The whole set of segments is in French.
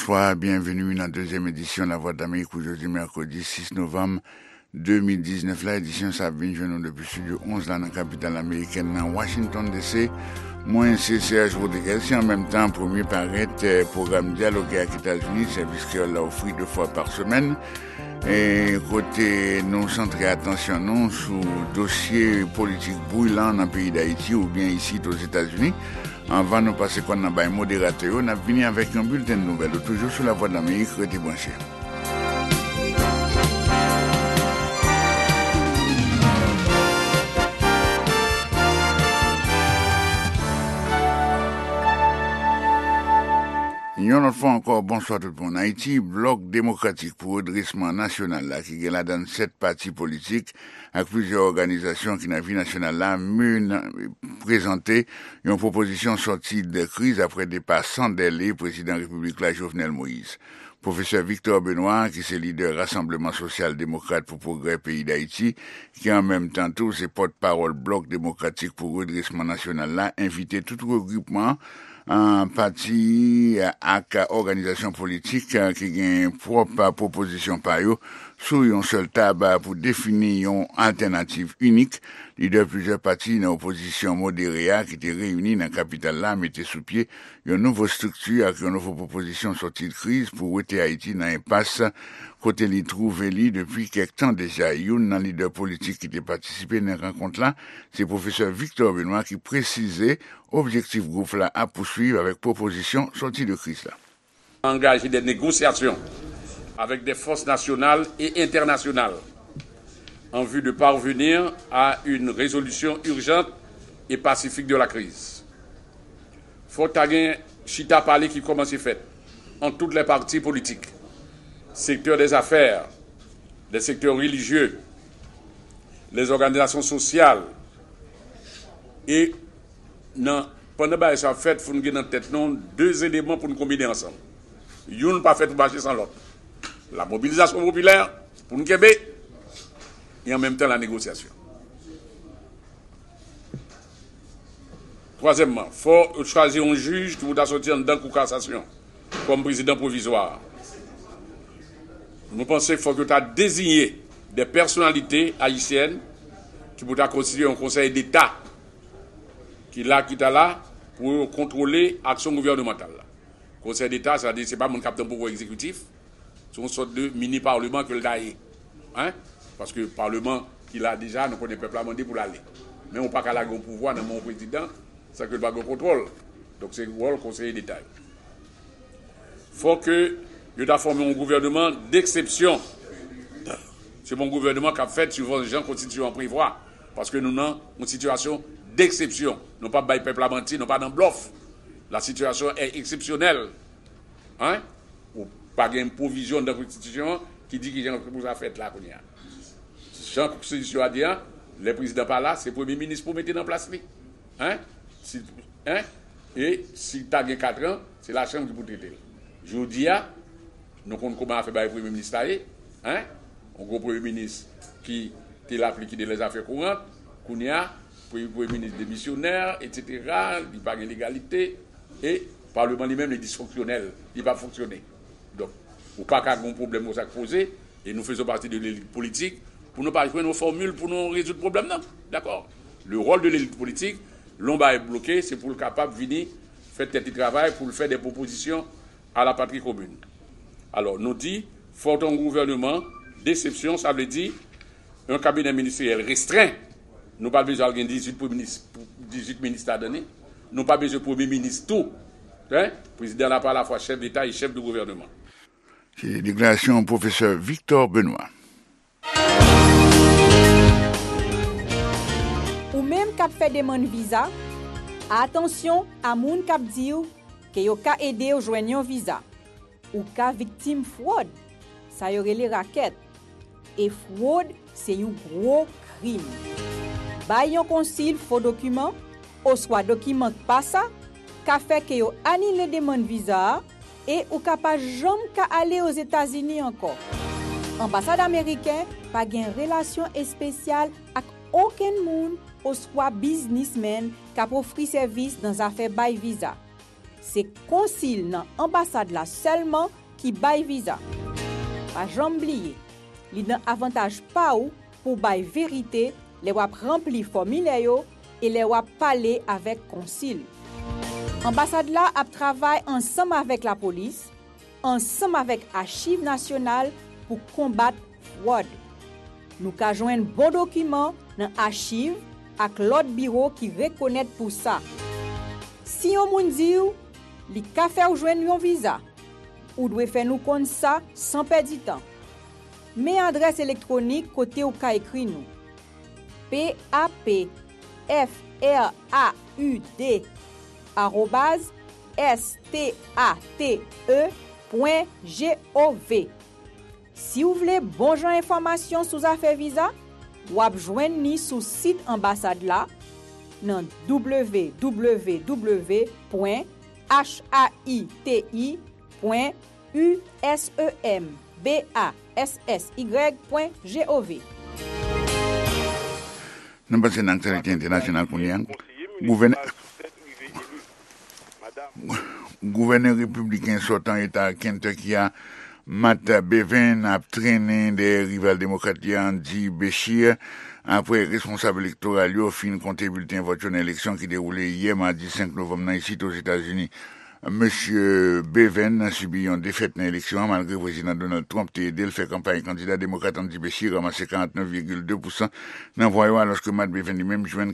bonsoir, bienvenue dans la deuxième édition de La Voix d'Amérique, aujourd'hui mercredi 6 novembre 2019. La édition ça vient depuis le studio 11 là dans la capitale américaine, dans Washington DC. Moi, c'est Serge Rodriguez, et en même temps, premier paraître programme Dialogue avec les États-Unis, service qui l'a offert 2 fois par semaine. Et côté nous centrer attention non sur dossier politique brûlant dans le pays d'Haïti ou bien ici aux États-Unis. Avant de nous passer quoi dans le modérateur, on a venu avec un bulletin de nouvelles, toujours sur La Voix d'Amérique, restez branchés. Une autre fois encore, bonsoir tout le monde. Haïti, bloc démocratique pour redressement national là, qui est là dans 7 partis politiques, avec plusieurs organisations qui, dans la vie nationale là, présenté une proposition sortie de crise après départ sans délai, président de la République là, Jovenel Moïse. Professeur Victor Benoît, qui est leader Rassemblement social-démocrate pour progrès pays d'Haïti, qui en même temps tout c'est porte-parole bloc démocratique pour redressement national là, invité tout regroupement un parti avec organisation politique qui a une propre proposition par eux sur une seule table pour définir une alternative unique. Leader plusieurs partis dans l'opposition modérée qui étaient réunis dans la capitale là mettaient sous pied une nouvelle structure avec une nouvelle proposition sortie de crise pour rester Haïti dans l'impasse côté les trouver depuis quelque temps déjà. Une dans leader politique qui était participé dans la rencontre là, c'est professeur Victor Benoît qui précisait objectif groupe là à poursuivre avec proposition sortie de crise là. Engager des négociations avec des forces nationales et internationales en vue de parvenir à une résolution urgente et pacifique de la crise. Faut taguer chita parler qui commence à faire en toutes les partis politiques, secteur des affaires, des secteurs religieux, les organisations sociales et pendant ça fait faut nous dans tête non 2 éléments pour nous combiner ensemble. Une pas fait pour marcher sans l'autre. La mobilisation populaire pour nous Québec et en même temps la négociation. Troisièmement, il faut choisir un juge qui voudra sortir dans la cassation comme président provisoire. Nous pensons qu'il faut que tu aies désigné des personnalités haïtiennes qui pourraient constituer un conseil d'État qui est là pour contrôler l'action gouvernementale. Le conseil d'État, c'est-à-dire c'est pas mon capitaine pouvoir exécutif, c'est une sorte de mini-parlement que le DAE. Parce que le Parlement qu'il a déjà, nous connaissons le peuple amendé pour l'aller. Mais on n'a pas qu'à avoir un pouvoir dans mon président, c'est que le bague contrôle. Donc c'est le rôle conseiller d'État. Il faut que nous avons formé un gouvernement d'exception. C'est mon gouvernement qui a fait suivant les gens constituants prévoit. Parce que nous avons une situation d'exception. Nous pas le peuple amendé, nous pas dans le bluff. La situation est exceptionnelle. Ou pas une provision de la Constitution qui dit qu'il y a une chose à faire là. Jean Constitution a dit, le président pas là, c'est le premier ministre pour mettre en place. Et si tu as 4 ans, c'est la Chambre qui peut traiter. Je dis, nous connaissons comment faire le premier ministre. Un gros premier ministre qui est là pour liquider les affaires courantes, le premier ministre démissionnaire, etc. Il n'y a pas de légalité. Et le Parlement lui-même est dysfonctionnel. Il ne va pas fonctionner. Donc, il n'y a pas de problème à poser. Et nous faisons partie de l'élite politique pour ne pas jouer nos formules pour nous résoudre le problème. Non, d'accord. Le rôle de l'élite politique, l'on va être bloqué, c'est pour le capable de venir faire tel travail, pour faire des propositions à la patrie commune. Alors, nous dit, faut un gouvernement d'exception, ça veut dire un cabinet ministériel restreint. Nous pas besoin de 18 ministres à donner. Nous pas besoin de premier ministre tout. Le président n'a pas à la fois chef d'État et chef de gouvernement. C'est la déclaration du professeur Victor Benoît. Ou même cap fait demande visa, attention à moun cap dire que yo ka aider au joindre visa ou ka victime fraude. Ça y aurait les raquettes. Et fraude, c'est un gros crime. Bay yon consil faux document, ou soit document pas ça, ka fait que yo annule demande visa et ou ka pas jamais ka aller aux États-Unis encore. Ambassade américaine pas gen relation spéciale avec aucun monde ou soit businessman qui a offert service dans affaire bay visa. c'est consul dans ambassade là seulement qui bail visa. Pas jamais oublier, li nan avantage pa ou pour bail vérité, les wap rempli formulaire yo et les wap parler avec consul. Ambassade là a travaillé ensemble avec la police, ensemble avec Archives nationales pour combattre fraude. Nous ka joindre bon document dans archive ak l'autre bureau qui reconnaît pour ça. Si on moun di ou, li ka fè ou joindre yon visa, ou doit faire nous compte ça sans perdre du temps. Mais adresse électronique côté ou ka écrit nous. @state.gov. Si vous voulez bon genre information sur affaire visa, ou ap joindre ni sur site ambassade là dans www.haiti.usembassy.gov. Nous passons dans l'actualité internationale pour nous. Gouverneur républicain sortant État Kentucky Matt Bevin a traîné des rivales démocrates Andy Beshear après responsable électoral au fin compter bulletin vote dans l'élection qui déroulait hier mardi 5 novembre ici aux États-Unis. Monsieur Bevin a subi une défaite dans l'élection malgré le président Donald Trump a aidé le faire campagne candidat démocrate Andy Beshear ramassé 49,2% dans voyant alors que Matt Bevin lui-même joint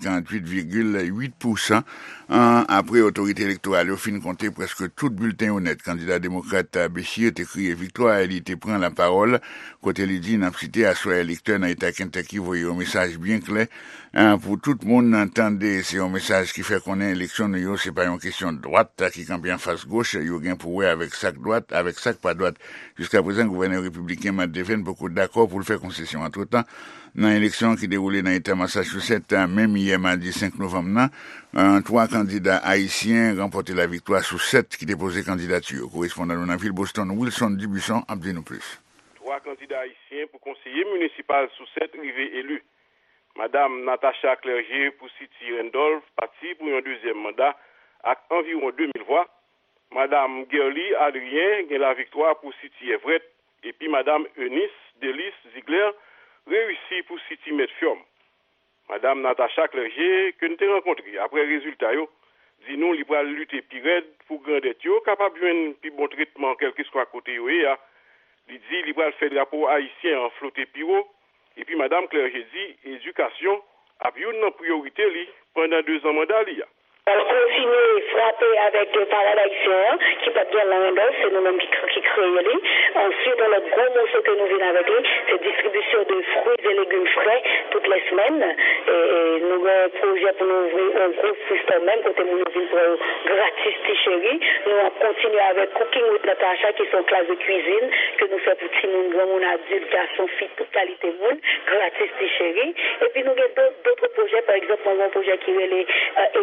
48,8%. Après autorité électorale au fin compté presque tout bulletin honnête candidat démocrate Beshear était crié victoire, elle était prend la parole côté il dit n'a cité à soi électeur dans l'état Kentucky voyez un message bien clair pour tout le monde entendez c'est un message qui fait qu'on est élection c'est pas une question de droite qui campagne face gauche, il y a gain pour avec sac droite, avec sac pas droite. Jusqu'à présent, le gouverneur républicain Matt Bevin beaucoup d'accord pour le faire concession. Entre-temps, dans l'élection qui déroulait dans l'État Massachusetts, même hier mardi 5 novembre, 3 candidats haïtiens remporté la victoire sur 7 qui déposaient candidature. Correspondant dans la ville Boston, Wilson Dubuisson, abdez-nous plus. 3 candidats haïtiens pour conseiller municipal sur 7 rivés élus. Madame Natacha Clerget pour City Randolph, parti pour un deuxième mandat avec environ 2000 voix. Madame Gerly Adrien gagne la victoire pour City Everett et puis Madame Eunice Delis Ziegler réussit pour City Medfield. Madame Natacha Clerget que nous avons rencontré après résultat yo dit nous li pral lutter pire pour grandet yo capable joindre plus bon traitement quel que soit côté yo ya. Li dit li pral faire drapeau haïtien en flotter piro et puis Madame Clerget dit éducation a une priorité li pendant 2 ans mandat li. On continue à frapper avec le parade haïtien qui peut bien l'Indus, c'est nous-mêmes qui créons lui. Ensuite, dans le gros morceau que nous venons avec lui, c'est distribution de fruits et légumes frais toutes les semaines. Et nous avons un projet pour nous ouvrir un gros système même, côté nous venons pour gratis chérie. Nous continuons avec Cooking with Natasha, qui sont classes de cuisine, que nous faisons pour petits monde, grand monde, adultes, garçons, filles, toute qualité monde, gratis chérie. Et puis nous avons d'autres projets, par exemple, un projet qui est les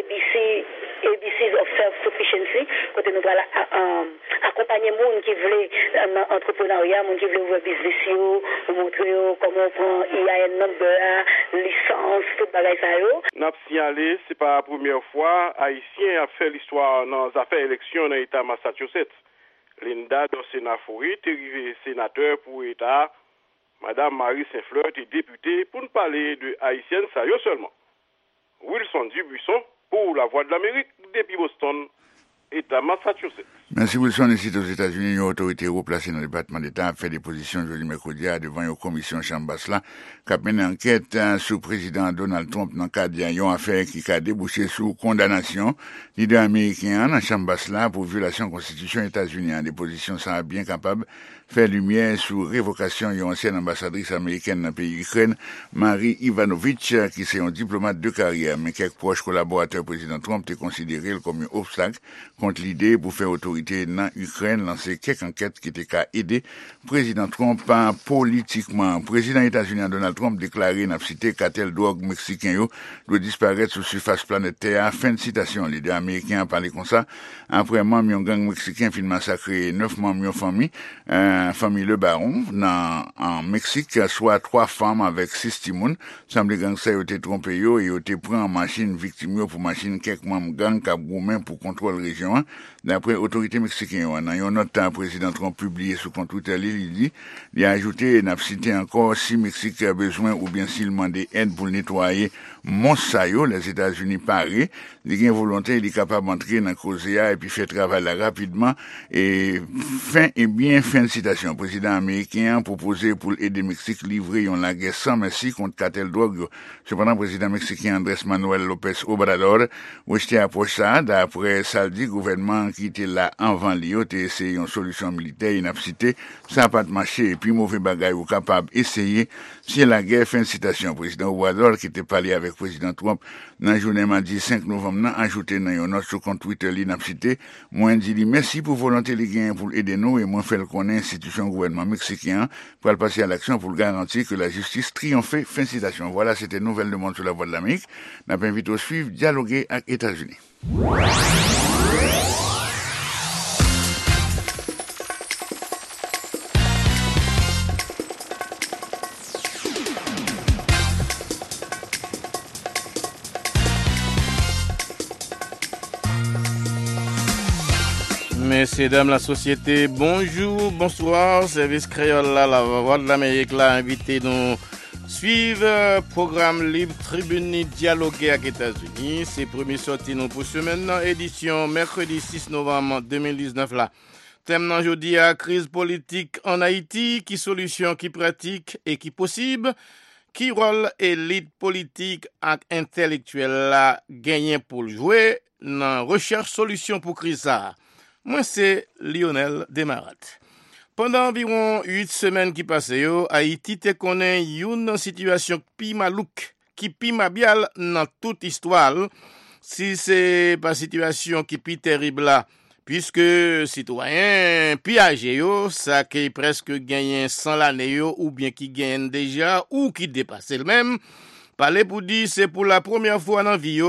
ABCs of Self-Sufficiency, côté nous allons accompagner les gens qui veulent entrepreneuriat, les gens qui veulent ouvrir business, montrer comment on prend IAN number, licence, tout bagage ça yo. N'a signalé, c'est pas la première fois haïtien a fait l'histoire dans les affaires élections dans l'État Massachusetts. Linda Dosenafori est arrivée sénateur pour l'État. Madame Marie Saint-Fleur est députée pour nous parler de haïtienne ça yo seulement. Wilson Dubuisson pour la Voix de l'Amérique depuis Boston, État Massachusetts. Merci Wilson. Ici aux États-Unis, une autorité replacée dans le département d'État a fait des positions jeudi mercredi devant une commission Chambasla qui a mené une enquête sur le président Donald Trump dans le cadre d'une affaire qui a débouché sous condamnation leader américain dans Chambasla pour violation de la Constitution états-unienne. Des positions sont bien capables de faire lumière sur révocation d'une ancienne ambassadrice américaine dans le pays Ukraine, Marie Ivanovich, qui est un diplomate de carrière, mais quelques proches collaborateurs du président Trump étaient considérés comme un obstacle contre l'idée pour faire autorité dans l'Ukraine, lancer quelques enquêtes qui étaient qu'à aider président Trump politiquement. Président États-Unis Donald Trump déclaré n'a cité cartel drogue mexicain doit disparaître sur surface planétaire. Fin de citation. Leader américain a parlé comme ça. Après membre d'un gang mexicain fin massacré 9 membres de famille, famille Le Baron en Mexique, soit 3 femmes avec 6 timons. Semble gang ça été trompé et été pris en machine victime pour machine quelques membres gang qui a gourmand pour contrôler région situation. D'après l'autorité mexicaine, dans une note le président Trump publié sur compte Twitter, il dit, il a ajouté, n'a cité encore, si Mexique a besoin ou bien s'il demande aide pour nettoyer Monsayo, les États-Unis paraît, il a une volonté, il est capable d'entrer dans la cause et puis faire travail là rapidement et fin de citation. Le président américain a proposé pour aider Mexique livrer la guerre sans merci contre cartel drogue. Cependant, le président mexicain Andrés Manuel López Obrador, rejeté approche ça, d'après ça dit, gouvernement qui était là avant l'IO, essayé une solution militaire, il n'a pas cité, ça n'a pas marché, et puis mauvais bagaille ou capable essayer, si la guerre, fin de citation. Le président Obrador, qui était parlé avec le président Trump, dans la journée mardi 5 novembre, n'a ajouté dans une note sur compte Twitter, il n'a pas cité, moi, dit, merci pour volonté les gains pour aider nous, et moi, fait le connaître, institution gouvernement mexicain, pour le passer à l'action pour garantir que la justice triomphe, fin de citation. Voilà, c'était Nouvelle du Monde sur la Voix de l'Amérique. N'a pas invité au suivre, dialoguer avec les États-Unis. Messieurs, dames, la société, bonjour, bonsoir, service créole là, la Voix de l'Amérique là, invité nous suivre programme libre tribune dialoguer avec les États-Unis. C'est premier sorti nous pour semaine, édition mercredi 6 novembre 2019 là. Thème aujourd'hui à crise politique en Haïti, qui solution, qui pratique et qui possible, qui rôle élite politique et intellectuelle là gagné pour jouer dans recherche solution pour crise ça. Moi, c'est Lionel Desmarat. Pendant environ 8 semaines qui passaient, Haïti te connaît une situation pi malouk, qui pi mabial dans toute histoire, si c'est pas situation qui pi terrible là, puisque citoyen pi âgé ça qui presque gagné 100 l'année ou bien qui gagne déjà ou qui dépasse le même, parler pour dire c'est pour la première fois dans vie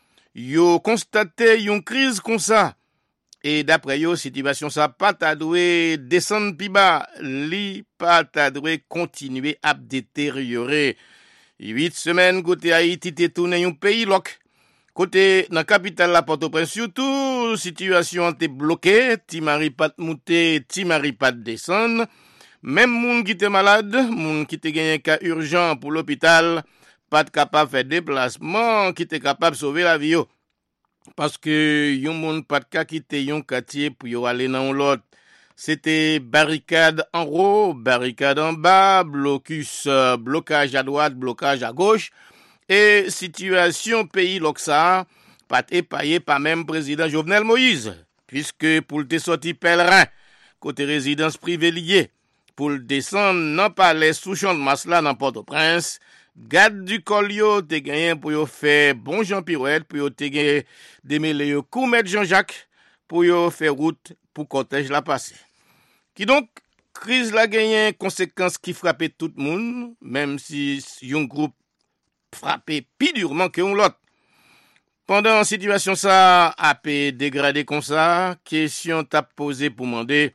yo constaté une crise comme ça. Et d'après yo, situation ça pas ta doué descendre pi bas, li pas ta doué continuer à détériorer. 8 semaines côté Haïti te tourné un pays loc. Côté dans capitale la Port-au-Prince surtout, situation te bloquée, ti mari pas monter, ti mari pas descendre. Même moun qui te malade, moun qui te gagné cas urgent pour l'hôpital, pas capable faire déplacement, qui te capable sauver la vie yo. Parce que yon moun pas de quitter yon quartier pour yon aller dans l'autre. C'était barricade en haut, barricade en bas, blocus, blocage à droite, blocage à gauche. Et situation pays l'Oxa, pas épaillé par même président Jovenel Moïse. Puisque pour le sorti pèlerin, côté résidence privée liée, pour le descendre non pas les sous-champs de masse là dans Port-au-Prince, garde du colio te gagné pour yo faire bon Jean Pirouette, pour yo te gagné démêler yo Koumet Jean-Jacques, pour yo faire route pour cortège la passer. Qui donc, crise la gagné conséquences qui frappait tout le monde, même si yon groupe frappé plus durement que l'autre. Pendant situation ça a peu dégradé comme ça, question t'a posé pour demander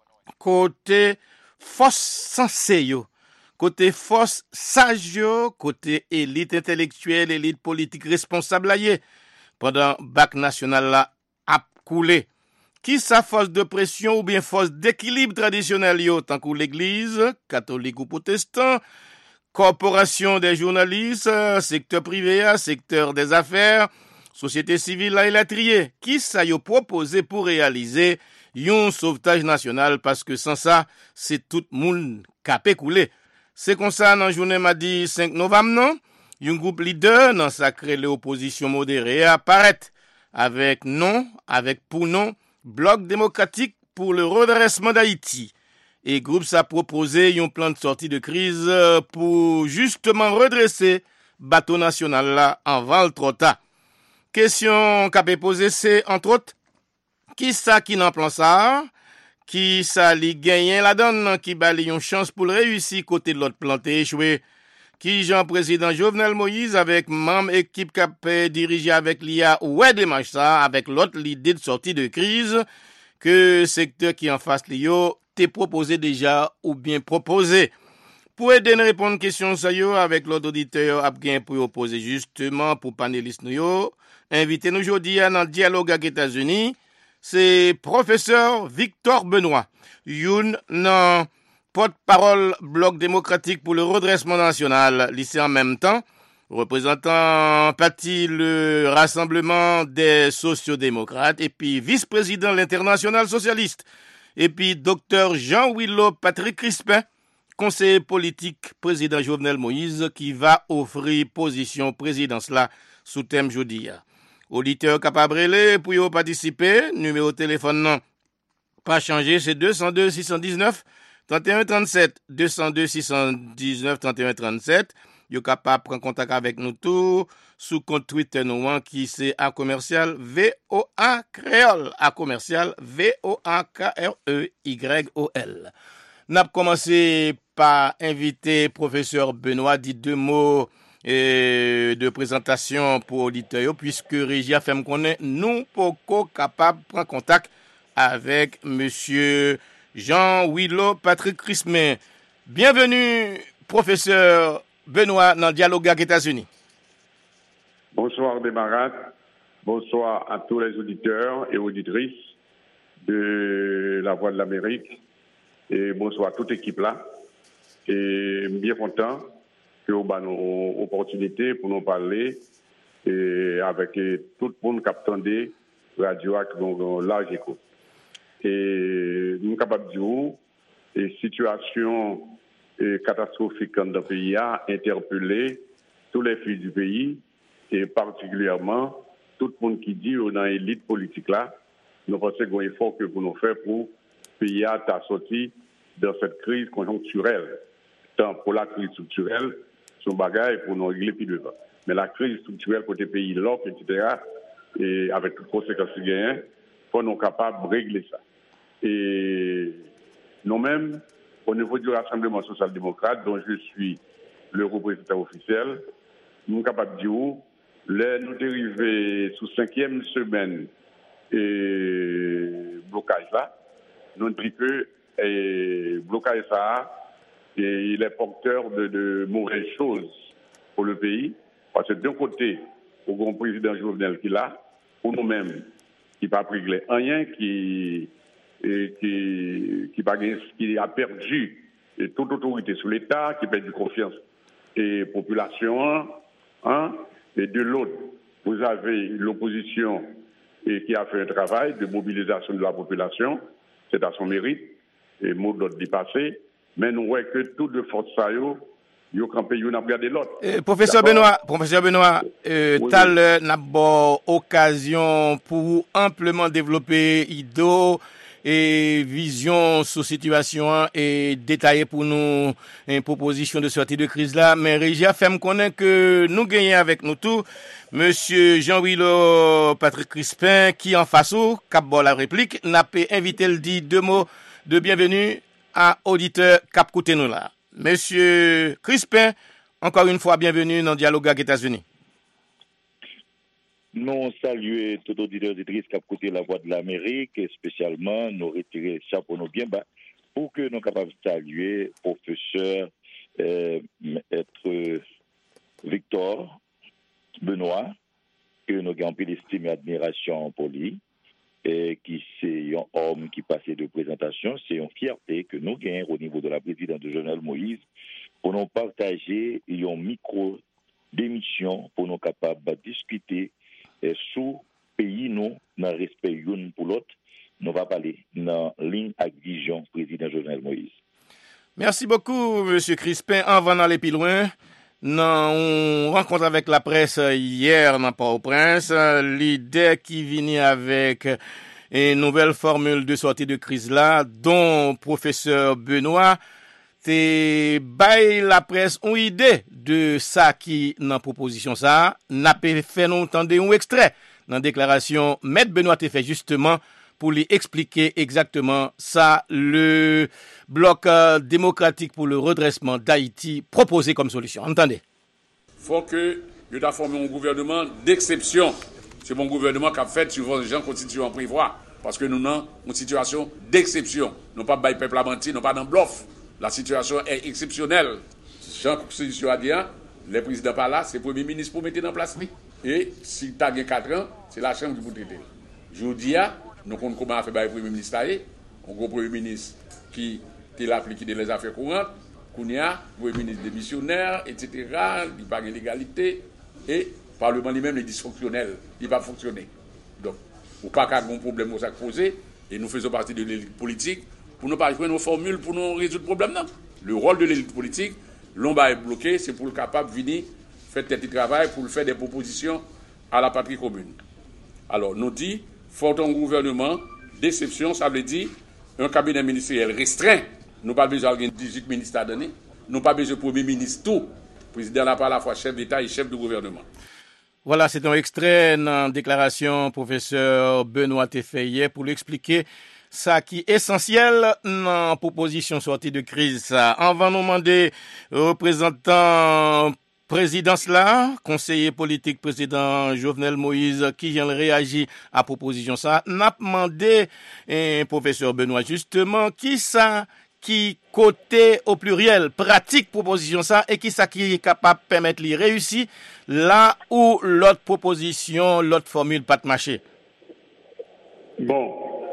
côté force sensé yo. Côté force sage, côté élite intellectuelle, élite politique responsable là, pendant bac national là a coulé. Qui sa force de pression ou bien force d'équilibre traditionnel yo, tant que l'église, catholique ou protestant, corporation des journalistes, secteur privé, secteur des affaires, société civile là, il a trié. Qui sa yo proposé pour réaliser yon sauvetage national parce que sans ça, c'est tout monde capé couler. C'est comme ça, dans la journée mardi 5 novembre, non? Un groupe leader dans sacré l'opposition modérée apparaît avec pour nom, Bloc démocratique pour le redressement d'Haïti. Et groupe ça proposé un plan de sortie de crise pour justement redresser bateau national là en val trop tard. Question qu'a posée c'est entre autres, qui ça qui n'en plan ça? Qui ça li gagne la donne, qui bali une chance pour réussir côté de l'autre planté échoué, qui Jean-Président Jovenel Moïse avec membre équipe qui dirigé avec l'IA ouais démarche ça, avec l'autre l'idée de sortie de crise, que secteur qui en face l'IO t'est proposé déjà ou bien proposé. Pour aider à répondre à question ça yo, avec l'autre auditeur a bien pour poser justement pour panélistes nous yo, invitez nous aujourd'hui dans dialogue avec les États-Unis, c'est professeur Victor Benoît, youn nan porte-parole Bloc démocratique pour le redressement national, lycée en même temps, représentant parti le Rassemblement des sociodémocrates et puis vice-président de l'International socialiste. Et puis docteur Jean-Willo Patrick Crispin, conseiller politique président Jovenel Moïse, qui va offrir position présidence là sous thème jeudi. Auditeur capable pour y participer, numéro de téléphone non pas changé, c'est 202 619 31 37 202 619 31 37. Yo capable prendre contact avec nous tout sous compte Twitter nous qui c'est A commercial VOA Créole, A commercial VOA KREYOL. N'a commencé par inviter professeur Benoît dit deux mots de présentation pour auditeurs puisque Régia fait me connaît nous poco capable prendre contact avec monsieur Jean-Willo Patrick Crispin. Bienvenue professeur Benoît dans Dialogue avec États-Unis. Bonsoir Desmarats, bonsoir à tous les auditeurs et auditrices de La Voix de l'Amérique et bonsoir à toute équipe là. Et bien content que nous avons une opportunité pour nous parler et avec tout le monde qui attendait radio avec large écoute. Et nous sommes capables de dire que la situation catastrophique dans le pays a interpellé tous les fils du pays et particulièrement tout le monde qui dit dans l'élite politique là, nous pensons qu'il y a un effort que pour nous faire pour le pays à sortir de cette crise conjoncturelle. Tant pour la crise structurelle, son bagage pour nous régler plus devant. Mais la crise structurelle côté pays, l'offre, etc., et avec toutes les conséquences qu'il y a, il faut nous capables de régler ça. Et nous-mêmes, au niveau du Rassemblement social-démocrate, dont je suis le représentant officiel, nous sommes capables de dire que nous dérivons sous 5e semaine et blocage là, nous disons que le blocage ça, il est porteur de mauvaises choses pour le pays. Parce que d'un côté, au grand président Jovenel qui est là, pour nous-mêmes, qui n'a pas pris rien, qui a perdu toute autorité sur l'État, qui a perdu confiance et population, et de l'autre, vous avez l'opposition qui a fait un travail de mobilisation de la population, c'est à son mérite, et mot d'ordre dépassé, mais nous voyons que tout de force ça yo campé yo n'a regardé l'autre. Professeur Benoît, tal n'a pas occasion pour amplement développer idée et vision sur situation et détailler pour nous une proposition de sortie de crise là, mais Régia fait me connaître que nous gagnons avec nous tout monsieur Jean-Willo Patrick Crispin qui en face ou cap la réplique n'a pas invité le dit deux mots de bienvenue à auditeur cap côté nous là. Monsieur Crispin, encore une fois bienvenue dans Dialogue avec États-Unis. Nous saluons tout auditeur auditrice qui a écouté La Voix de l'Amérique et spécialement nous retirer chapeau nous bien bas pour que nous soyons capables de saluer professeur Maître Victor Benoît, que nous avons peu d'estime et admiration pour lui, et qui c'est un homme qui passait de présentation, c'est une fierté que nous gagnons au niveau de la présidence de Jovenel Moïse pour nous partager un micro d'émission pour nous capables de discuter sous pays nous dans respect l'un pour l'autre. Nous va parler dans ligne avec vision président Jovenel Moïse. Merci beaucoup monsieur Crispin. Avant d'aller plus loin, on rencontre avec la presse hier dans Port-au-Prince, l'idée qui vient avec une nouvelle formule de sortie de crise là, dont professeur Benoît te bail la presse une idée de ça qui dans proposition ça, n'a pas fait nous entendre un extrait dans déclaration Maître Benoît te fait justement pour lui expliquer exactement ça le bloc démocratique pour le redressement d'Haïti proposé comme solution. Entendez. Faut que nous avons formé un gouvernement d'exception. C'est mon gouvernement qui a fait suivant les gens constituants prévoient. Parce que nous avons une situation d'exception. Nous pas bail peuple à mentir, nous pas dans bluff. La situation est exceptionnelle. Jean Constitution a dit, le président pas là, c'est le premier ministre pour mettre en place. Et si tu as 4 ans, c'est la chambre qui vous traiter. Je dis, nous comptons comment faire le Premier ministre. Un gros Premier ministre qui est là pour liquider les affaires courantes. Kounia, Premier ministre démissionnaire, etc. Il n'y a pas de légalité. Et le Parlement lui-même est dysfonctionnel. Il ne va pas fonctionner. Donc, il n'y a pas de problème à poser. Et nous faisons partie de l'élite politique pour nous pas jouer nos formules pour nous résoudre le problème. Non. Le rôle de l'élite politique, l'on va être bloqué, c'est pour le capable de venir faire tel travail, pour faire des propositions à la patrie commune. Alors, nous dit, fort un gouvernement, déception, ça veut dire un cabinet ministériel restreint. Nous pas besoin de 18 ministres à donner. Nous pas besoin de Premier ministre tout. Le président n'a pas à la fois chef d'État et chef de gouvernement. Voilà, c'est un extrait dans déclaration professeur Benoît Tefeye pour l'expliquer ça qui est essentiel dans la proposition sortie de crise. On va nous demander représentant présidence là, conseiller politique président Jovenel Moïse qui vient réagir à proposition ça. N'a demandé professeur Benoît justement qui côté au pluriel pratique proposition ça et qui est capable de permettre de réussir là où l'autre proposition, l'autre formule pas de marché. Bon,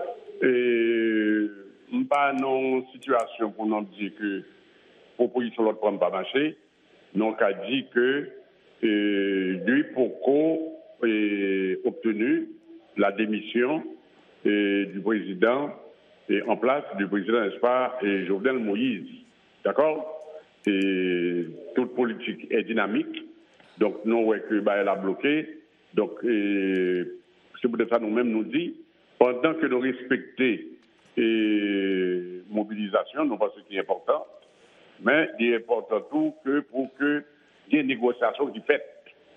pas non situation pour nous dire que proposition l'autre prend pas marché, non qu'a dit que lui pourquoi obtenu la démission du président et en place du président, n'est-ce pas, Jovenel Moïse. D'accord? Et toute politique est dynamique. Donc, nous, ouais, que elle a bloqué. Donc, c'est peut-être ça nous-mêmes nous dit, pendant que nous respectons mobilisation, non pas ce qui est important, mais il est important tout que pour que des négociations qui faites,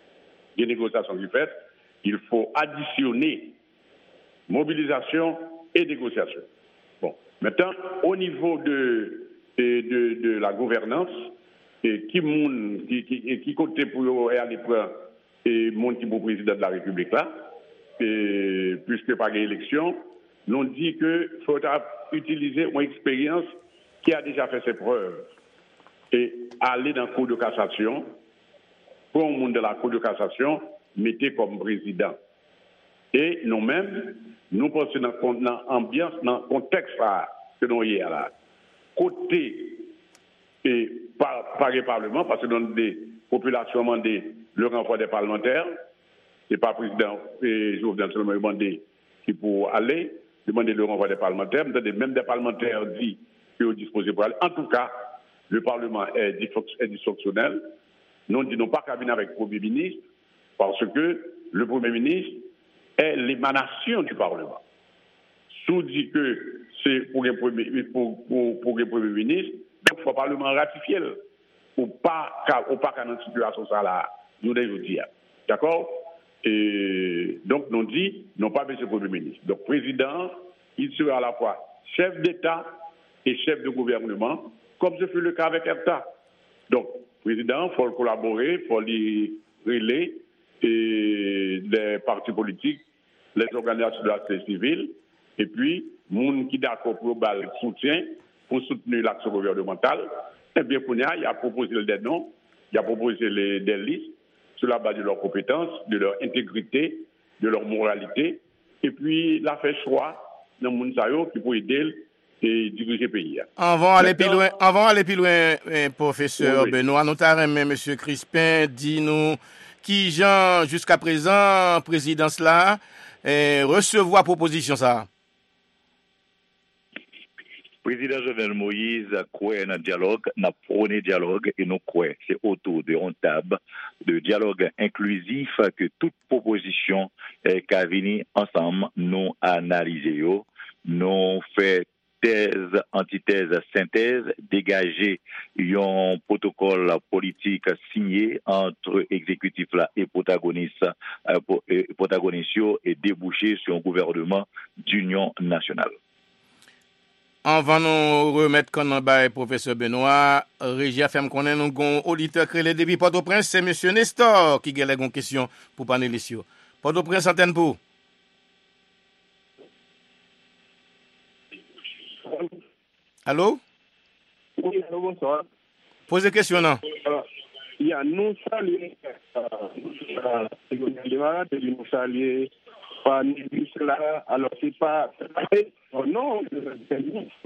il faut additionner mobilisation et négociation. Bon, maintenant, au niveau de la gouvernance, qui compte pour aller prendre mon petit beau président de la République là, puisque par l'élection, nous dit qu'il faut utiliser une expérience qui a déjà fait ses preuves et aller dans la Cour de cassation, pour le monde de la Cour de cassation, mettez comme président. Et nous-mêmes, nous pensons dans l'ambiance, dans le contexte que nous avons là. Côté et par le Parlement, parce que dans des populations demandé le renvoi des parlementaires, et pas le président Jovenel seulement demandé qui pour aller, demander le renvoi des parlementaires, même des parlementaires dit qu'ils sont disposés pour aller. En tout cas, le Parlement est dysfonctionnel. Nous ne disons pas qu'à venir avec le Premier ministre, parce que le Premier ministre est l'émanation du Parlement. Sous dit que c'est pour le Premier ministre, donc il faut le Parlement ratifier. Ou pas qu'à notre situation ça là, nous devons dire. D'accord? Et donc nous dit, non pas besoin de Premier ministre. Donc président, il sera à la fois chef d'État et chef de gouvernement, comme ce fut le cas avec EFTA. Donc, président, il faut collaborer, il faut les relayer les partis politiques, les organisations de la société civile, et puis, les gens qui sont d'accord pour le soutien, pour soutenir l'action gouvernementale. Eh bien, il a proposé des noms, il a proposé des listes sur la base de leurs compétences, de leur intégrité, de leur moralité, et puis il a fait choix dans le monde qui peut aider et diriger le pays. Avant d'aller plus loin, professeur Benoît, nous avons M. Crispin, dit-nous qui, jusqu'à présent, présidence là, recevoir proposition ça. Président Jovenel Moïse croit dans le dialogue, n'a prôné dialogue et nous croyons c'est autour d'une table de dialogue inclusif que toute proposition qui a venu ensemble nous analyser, nous fait thèse, antithèse, synthèse, dégager un protocole politique signé entre exécutif là et protagonistes et déboucher sur un gouvernement d'union nationale. On va nous remettre comme professeur Benoît. Régie FM connaît nous gon auditeur créé depuis Port-au-Prince, c'est monsieur Nestor qui a une question pour panélistes. Port-au-Prince antenne pour. Allô? Oui, allô, bonsoir. Posez question, non? Nous saluons nous saluons par Négus là, alors c'est pas non, c'est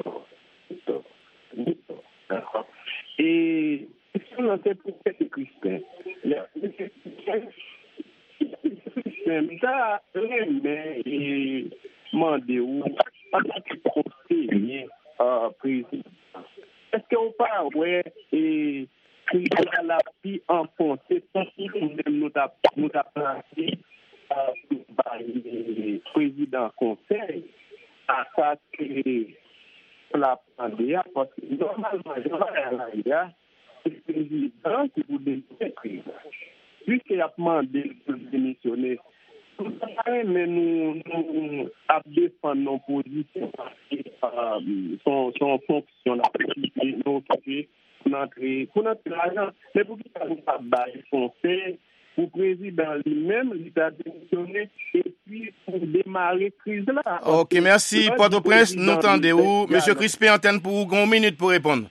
d'accord. Et si on fait pour M. Crispin, ça remet et demandé où en tant que conseiller président. Est-ce qu'on parle, ouais, et qu'il y a la vie enfoncée, sans que nous avons placé le président conseil à ça que la pandémie, parce que normalement, il y a le président qui vous démissionne. Puisqu'il a demandé de démissionner, mais nous défendons nos positions son fonction, la politique, pour notre l'argent. Mais pour qu'il ne soit pas conseil, pour le président lui-même, il a démissionné et puis pour démarrer la crise là. Ok, merci. Port-au-Prince, nous entendez-vous. Monsieur Crispin, antenne pour vous, 1 minute pour répondre.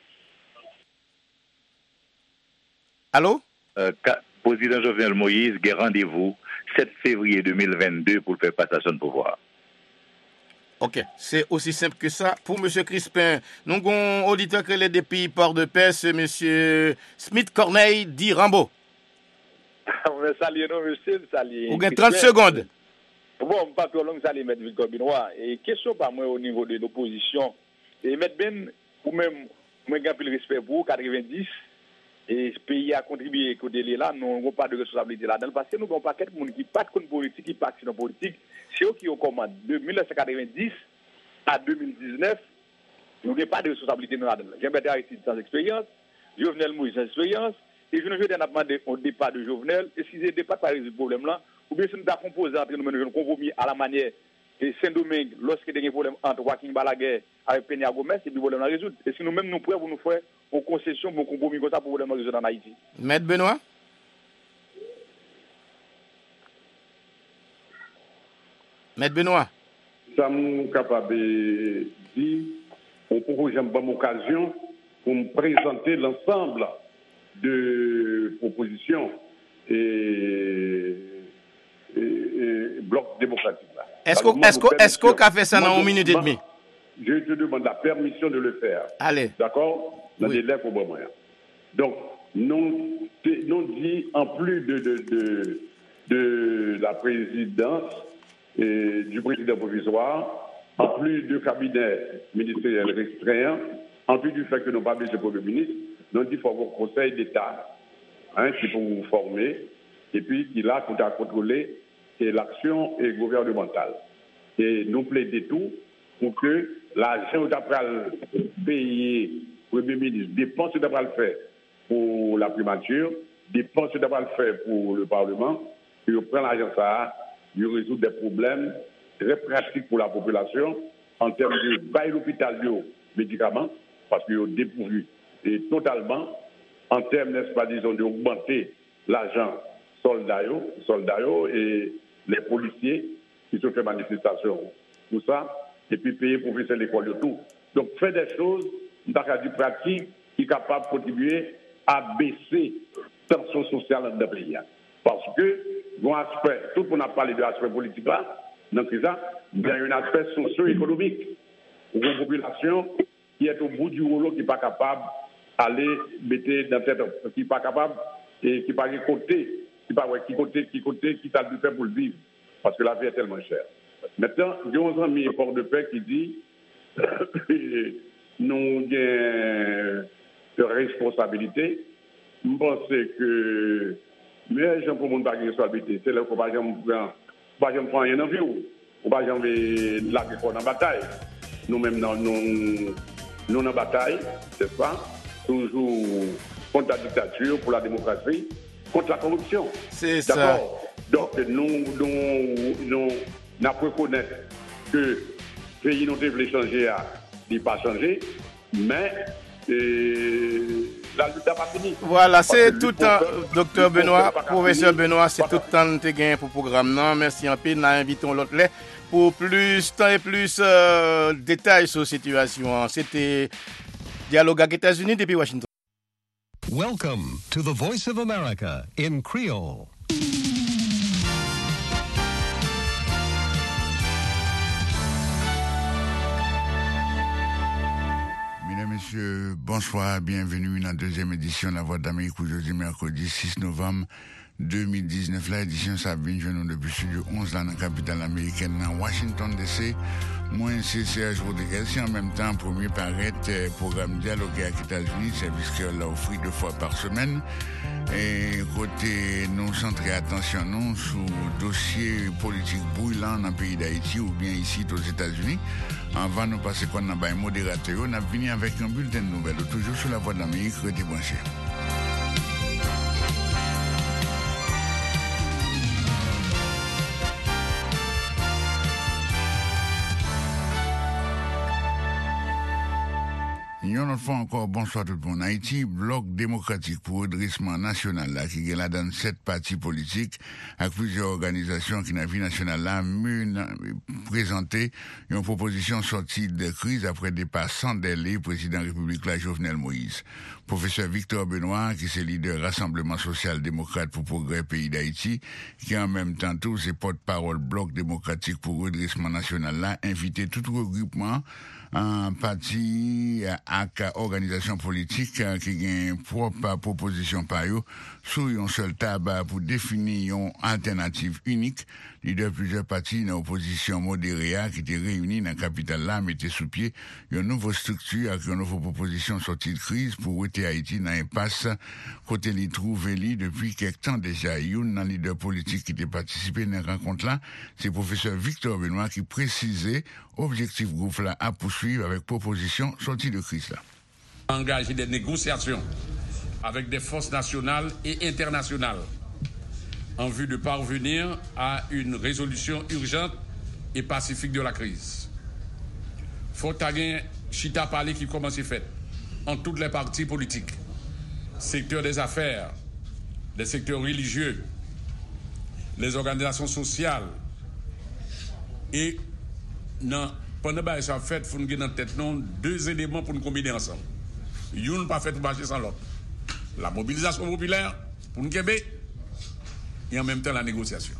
Allô? Président Jovenel Moïse, il y a rendez-vous 7 février 2022 pour faire passation de pouvoir. Ok, c'est aussi simple que ça. Pour M. Crispin, nous avons un auditeur qui est depuis Port-de-Paix, M. Smith Corneille dit Rambo. Salut, non, monsieur, salut. Vous avez 30 secondes. Bon, pas trop long, salut, M. Victor Benoît. Et question par moi au niveau de l'opposition. Et M. Ben, ou même, moi, j'ai le respect pour vous, 90. Et ce pays a contribué au délai là, nous n'avons pas de responsabilité là-dedans, parce que nous n'avons pas quelqu'un qui pas de politique, qui pas de politique. C'est eux qui ont commandé. De 1990 à 2019, nous n'avons pas de responsabilité là-dedans. Jean-Bertrand Aristide sans expérience, Jovenel Moïse sans expérience, et je ne veux pas demander au départ de Jovenel, est-ce qu'ils n'ont pas résoudre ce problème-là, ou bien si nous avons composé entre nous, nous compromis à la manière de Saint-Domingue, lorsqu'il y a des problèmes entre Joaquin Balaguer avec Peña Gomez, et puis le problème à résoudre. Est-ce que nous-mêmes nous prêts pour nous faire une concession, un compromis comme ça pour le problème à résoudre en Haïti? Maître Benoît? Maître Benoît? Ça nous capable de dire, on propose une bonne occasion pour me présenter l'ensemble de propositions et bloc démocratique là. Est-ce qu'on a fait ça dans 1 minute et demie? Je te demande la permission de le faire. Allez. D'accord? Dans des lettres au bon moyen. Donc, nous dit en plus de la présidence et du président provisoire, en plus du cabinet ministériel restreint, en plus du fait que nous n'avons pas besoin de Premier ministre, nous dit qu'il faut avoir un conseil d'État qui peut vous former et puis qui là pour contrôler l'action gouvernementale. Et nous plaidons tout pour que l'argent d'après le pays, Premier ministre, dépenses d'après le faire pour la primature, dépenses d'après le faire pour le Parlement, et on prend l'argent ça, il résout des problèmes très pratiques pour la population en termes de bail l'hôpital médicaments, parce qu'ils ont dépourvu et totalement, en termes, n'est-ce pas, disons, d'augmenter l'argent soldats et les policiers qui se font manifestation, tout ça, et puis payer pour professeurs de l'école et tout. Donc, faire des choses, dans du pratique, qui est capable de contribuer à baisser la tension sociale dans le pays. Parce que, bon aspect, tout le monde a parlé de l'aspect politique là, donc ça, il y a un aspect socio-économique, pour une population qui est au bout du rouleau, qui n'est pas capable d'aller mettre dans tête, qui n'est pas capable et qui n'est pas récolté, qui t'a dû faire pour le vivre, parce que la vie est tellement chère. Maintenant, il y a un ami Port-de-Paix qui dit nous avons de responsabilité. Je pense que mais gens pour mon pas de responsabilité, c'est là qu'on va jamais prendre rien en vie, on va jamais la en bataille. Nous-mêmes nous en bataille, c'est pas toujours contre la dictature, pour la démocratie, contre la corruption. C'est ça. Donc nous reconnaître que le pays nous devait changer, il n'a pas changé, mais la lutte n'a pas fini. Voilà, c'est tout le temps, docteur Benoît, professeur Benoît, c'est tout le temps que tu as pour le programme. Non, merci en peu. Nous invitons l'autre là pour plus temps et plus détails sur la situation. C'était Dialogue avec les États-Unis depuis Washington. Welcome to the Voice of America in Creole. messieurs, bonsoir, bienvenue dans la deuxième édition de La Voix d'Amérique aujourd'hui mercredi 6 novembre 2019. La édition ça vient nous depuis studio 11 là dans la capitale américaine dans Washington DC. Moi c'est Serge Rodriguez et en même temps premier paraître programme Dialogue avec les États-Unis, service que l'a offert 2 fois par semaine. Et côté nous centrer attention nous sur dossier politique brûlant dans le pays d'Haïti ou bien ici aux États-Unis. Avant de passer quoi dans le modérateur, on a venu avec un bulletin de nouvelles, toujours sur La Voix d'Amérique, restez branchés. Une autre fois encore, bonsoir tout le monde. Haïti, bloc démocratique pour redressement national là, qui est là dans 7 partis politiques, avec plusieurs organisations qui, dans la vie nationale là, présenté une proposition sortie de crise après départ sans délai, président de la République là, Jovenel Moïse. Professeur Victor Benoît, qui est leader Rassemblement social-démocrate pour progrès pays d'Haïti, qui en même temps tous ses porte-parole bloc démocratique pour redressement national là, invité tout regroupement en parti à organisation politique qui a une propre proposition par eux sur une seule table pour définir une alternative unique. Leader plusieurs partis dans l'opposition modérée qui étaient réunis dans la capitale là mettaient sous pied une nouvelle structure avec une nouvelle proposition sortie de crise pour rester Haïti dans l'impasse côté les trouver depuis quelque temps déjà. Une dans leader politique qui était participé dans la rencontre là, c'est professeur Victor Benoît qui précisait objectif groupe là à poursuivre avec proposition sortie de crise là. Engager des négociations avec des forces nationales et internationales en vue de parvenir à une résolution urgente et pacifique de la crise. Faut que chita parler qui commence à faire en toutes les partis politiques, secteur des affaires, les secteurs religieux, les organisations sociales et pendant que ça fait, il faut nous garder en tête 2 éléments pour nous combiner ensemble. Une pas fait pour marcher sans l'autre. La mobilisation populaire pour nous Québec et en même temps la négociation.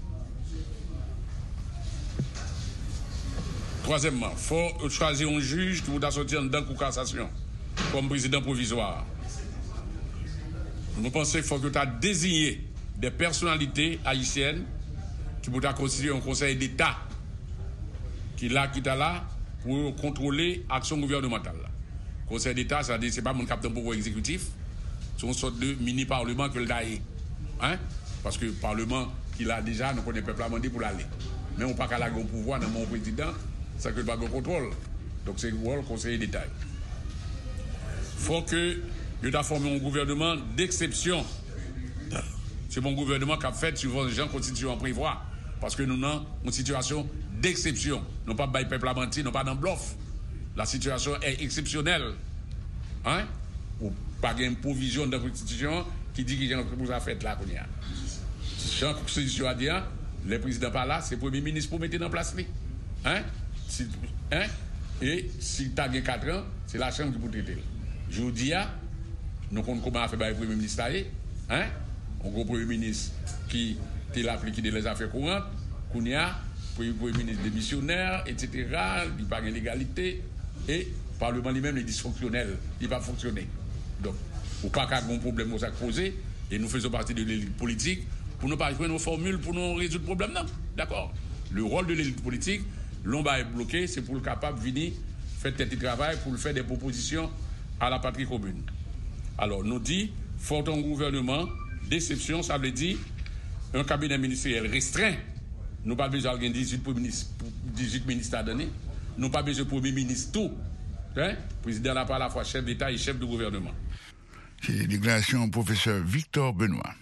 Troisièmement, il faut choisir un juge qui voudra sortir en dedans pour cassation comme président provisoire. Nous pensons qu'il faut que tu aies désigné des personnalités haïtiennes qui pourraient constituer un conseil d'État qui est là pour contrôler l'action gouvernementale. Conseil d'État, c'est-à-dire que ce n'est pas mon capitaine pouvoir exécutif, c'est une sorte de mini-parlement que le DAE. Parce que le Parlement qu'il a déjà, nous connaissons le peuple amendé pour l'aller. Mais on n'a pas qu'à avoir un pouvoir dans mon président, c'est que le pas de contrôle. Donc c'est le rôle conseiller d'État. Il faut que nous avons formé un gouvernement d'exception. C'est mon gouvernement qui a fait suivant les gens constituants prévoient. Parce que nous avons une situation d'exception. Nous pas le peuple amendé, nous pas dans le bluff. La situation est exceptionnelle. Ou pas une provision de la Constitution qui dit qu'il y a une proposition à faire là. La Constitution a dit, le président pas là, c'est le Premier ministre pour mettre en place. Et si tu as 4 ans, c'est la Chambre qui peut traiter. Je vous dis, nous comptons comment faire le Premier ministre. Un gros Premier ministre qui est là pour liquider les affaires courantes, qu'on y a, pour le Premier ministre démissionnaire, etc. Il n'y a pas de légalité. Et le Parlement lui-même est dysfonctionnel. Il ne va pas fonctionner. Donc, il n'y a pas de problème à poser. Et nous faisons partie de l'élite politique pour ne pas jouer nos formules pour nous résoudre le problème. Non, d'accord. Le rôle de l'élite politique, l'on va être bloqué, c'est pour le capable de venir faire tel travail pour faire des propositions à la patrie commune. Alors, nous dit, faut un gouvernement d'exception, ça veut dire un cabinet ministériel restreint. Nous pas besoin de 18 ministres à donner. Nous pas besoin de premier ministre tout. Président n'a pas à la fois chef d'État et chef de gouvernement. C'est la déclaration du professeur Victor Benoît.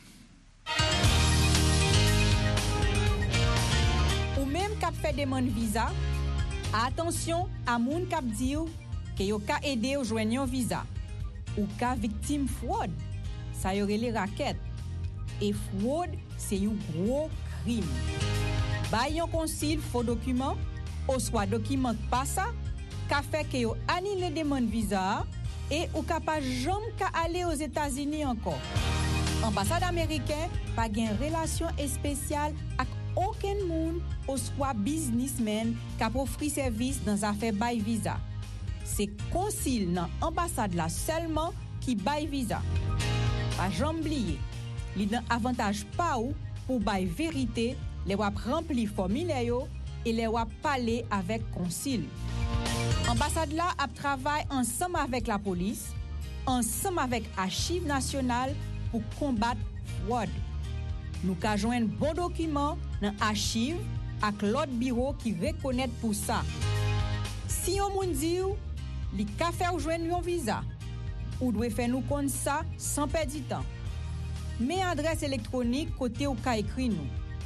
Ou même cap fait demande visa, attention à moun cap dit que yo ka aider ou joindre visa. Ou ka victime fraude, ça y aurait les raquettes. Et fraude, c'est un gros crime. Bayon consil faux document, ou soit document pas ça, ka fait que yo annule demande visa et ou capable jamais ka aller aux États-Unis encore. Ambassade américaine pas gen relation spéciale avec aucun monde ou soit businessman qui offre service dans affaire bay visa. c'est consul dans ambassade là seulement qui bail visa. Pas jamais oublier, li dan avantage pa ou pour bail vérité, les wap rempli formulaire yo et les wap parler avec consul. Ambassade là a travaillé ensemble avec la police, ensemble avec Archives nationales pour combattre fraude. Nous ka joindre bon document dans archive ak l'autre bureau qui reconnaît pour ça. Si on moun di ou, li ka faire joindre yon visa, ou doit faire nous compte ça sans perdre du temps. Mais adresse électronique côté ou ka écrit nous.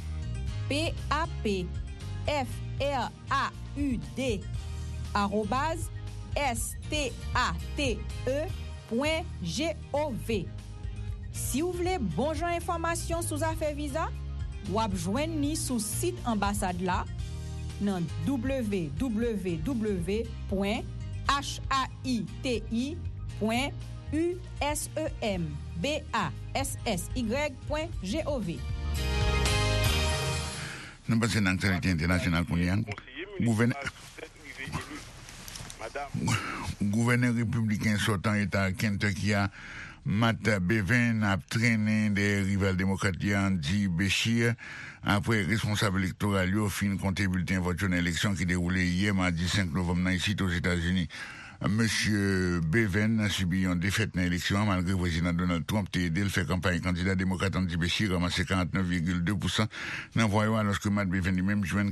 @state.gov. Si vous voulez bon genre information sur affaire visa, ou ap joindre ni sur site ambassade là dans www.haiti.usembassy.gov. Nous passons dans l'actualité internationale pour nous. Gouverneur républicain sortant État Kentucky Matt Bevin a traîné des rivales démocrates Andy Beshear après responsable électoral au fin compter bulletin vote sur l'élection qui déroulait hier mardi 5 novembre ici aux États-Unis. Monsieur Bevin a subi une défaite dans l'élection malgré le président Donald Trump a aidé le faire campagne candidat démocrate Andy Beshear ramassé 49,2% dans voyant alors que Matt Bevin lui-même joint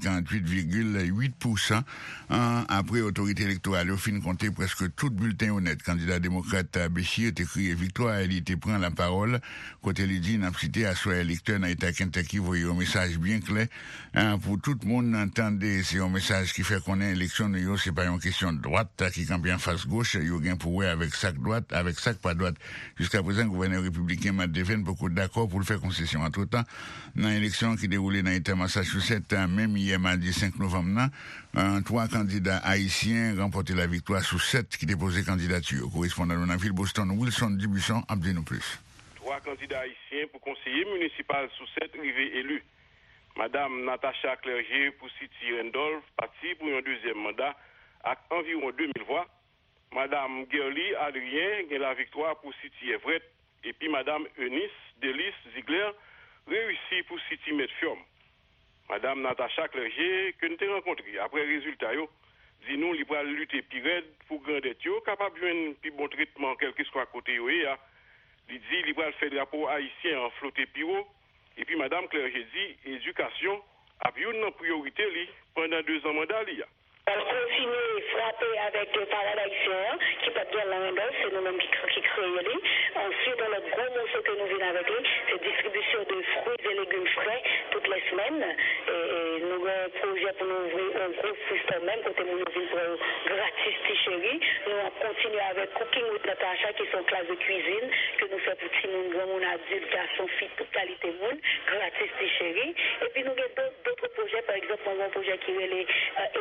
48,8% après autorité électorale au fin compter presque tout bulletin honnête candidat démocrate Beshear a crié victoire il était prend la parole côté il dit n'a cité à soi électeur dans l'État Kentucky voyez un message bien clair pour tout le monde entendez c'est un message qui fait qu'on est élection c'est pas une question de droite qui campagne en face gauche, il y a un pouvoir avec sac droite, avec sac pas droite. Jusqu'à présent, le gouverneur républicain Matt Bevin beaucoup d'accord pour le faire concession. Entre-temps, dans l'élection qui déroulait dans l'État Massachusetts, même hier mardi 5 novembre, 3 candidats haïtiens remporté la victoire sur 7 qui déposaient candidature. Correspondant dans la ville Boston, Wilson Dubuisson, abdez-nous plus. 3 candidats haïtiens pour conseiller municipal sur 7 rivés élus. Madame Natacha Clergier pour City Randolph, parti pour un deuxième mandat avec environ 2000 voix. Madame Gerly Adrien gagne la victoire pour City Everett et puis Madame Eunice Delis Ziegler réussit pour City Medfium. Madame Natacha Clergier que nous avons rencontré après résultat yo dit nous li pral lutter pire pour grandet yo capable joindre plus bon traitement quel que soit côté yo ya. Li dit li pral faire drapeau haïtien en flotter piro et puis Madame Clergier dit éducation a une priorité li pendant 2 ans mandat li ya. On continue à frapper avec le paradisien qui peut bien l'Angleterre, c'est nous-mêmes qui créons lui. Ensuite, dans notre gros morceau que nous venons avec lui, c'est distribution de fruits et légumes frais toutes les semaines. Et nous avons un projet pour nous ouvrir un gros système même, côté nous ouvrir pour gratis Tichérie. Nous avons continué avec Cooking with Natasha, qui sont classes de cuisine, que nous faisons pour petit monde, grand monde, adulte, garçon, fille, toute qualité monde, gratis Tichérie. Et puis nous avons d'autres projets, par exemple, un projet qui est les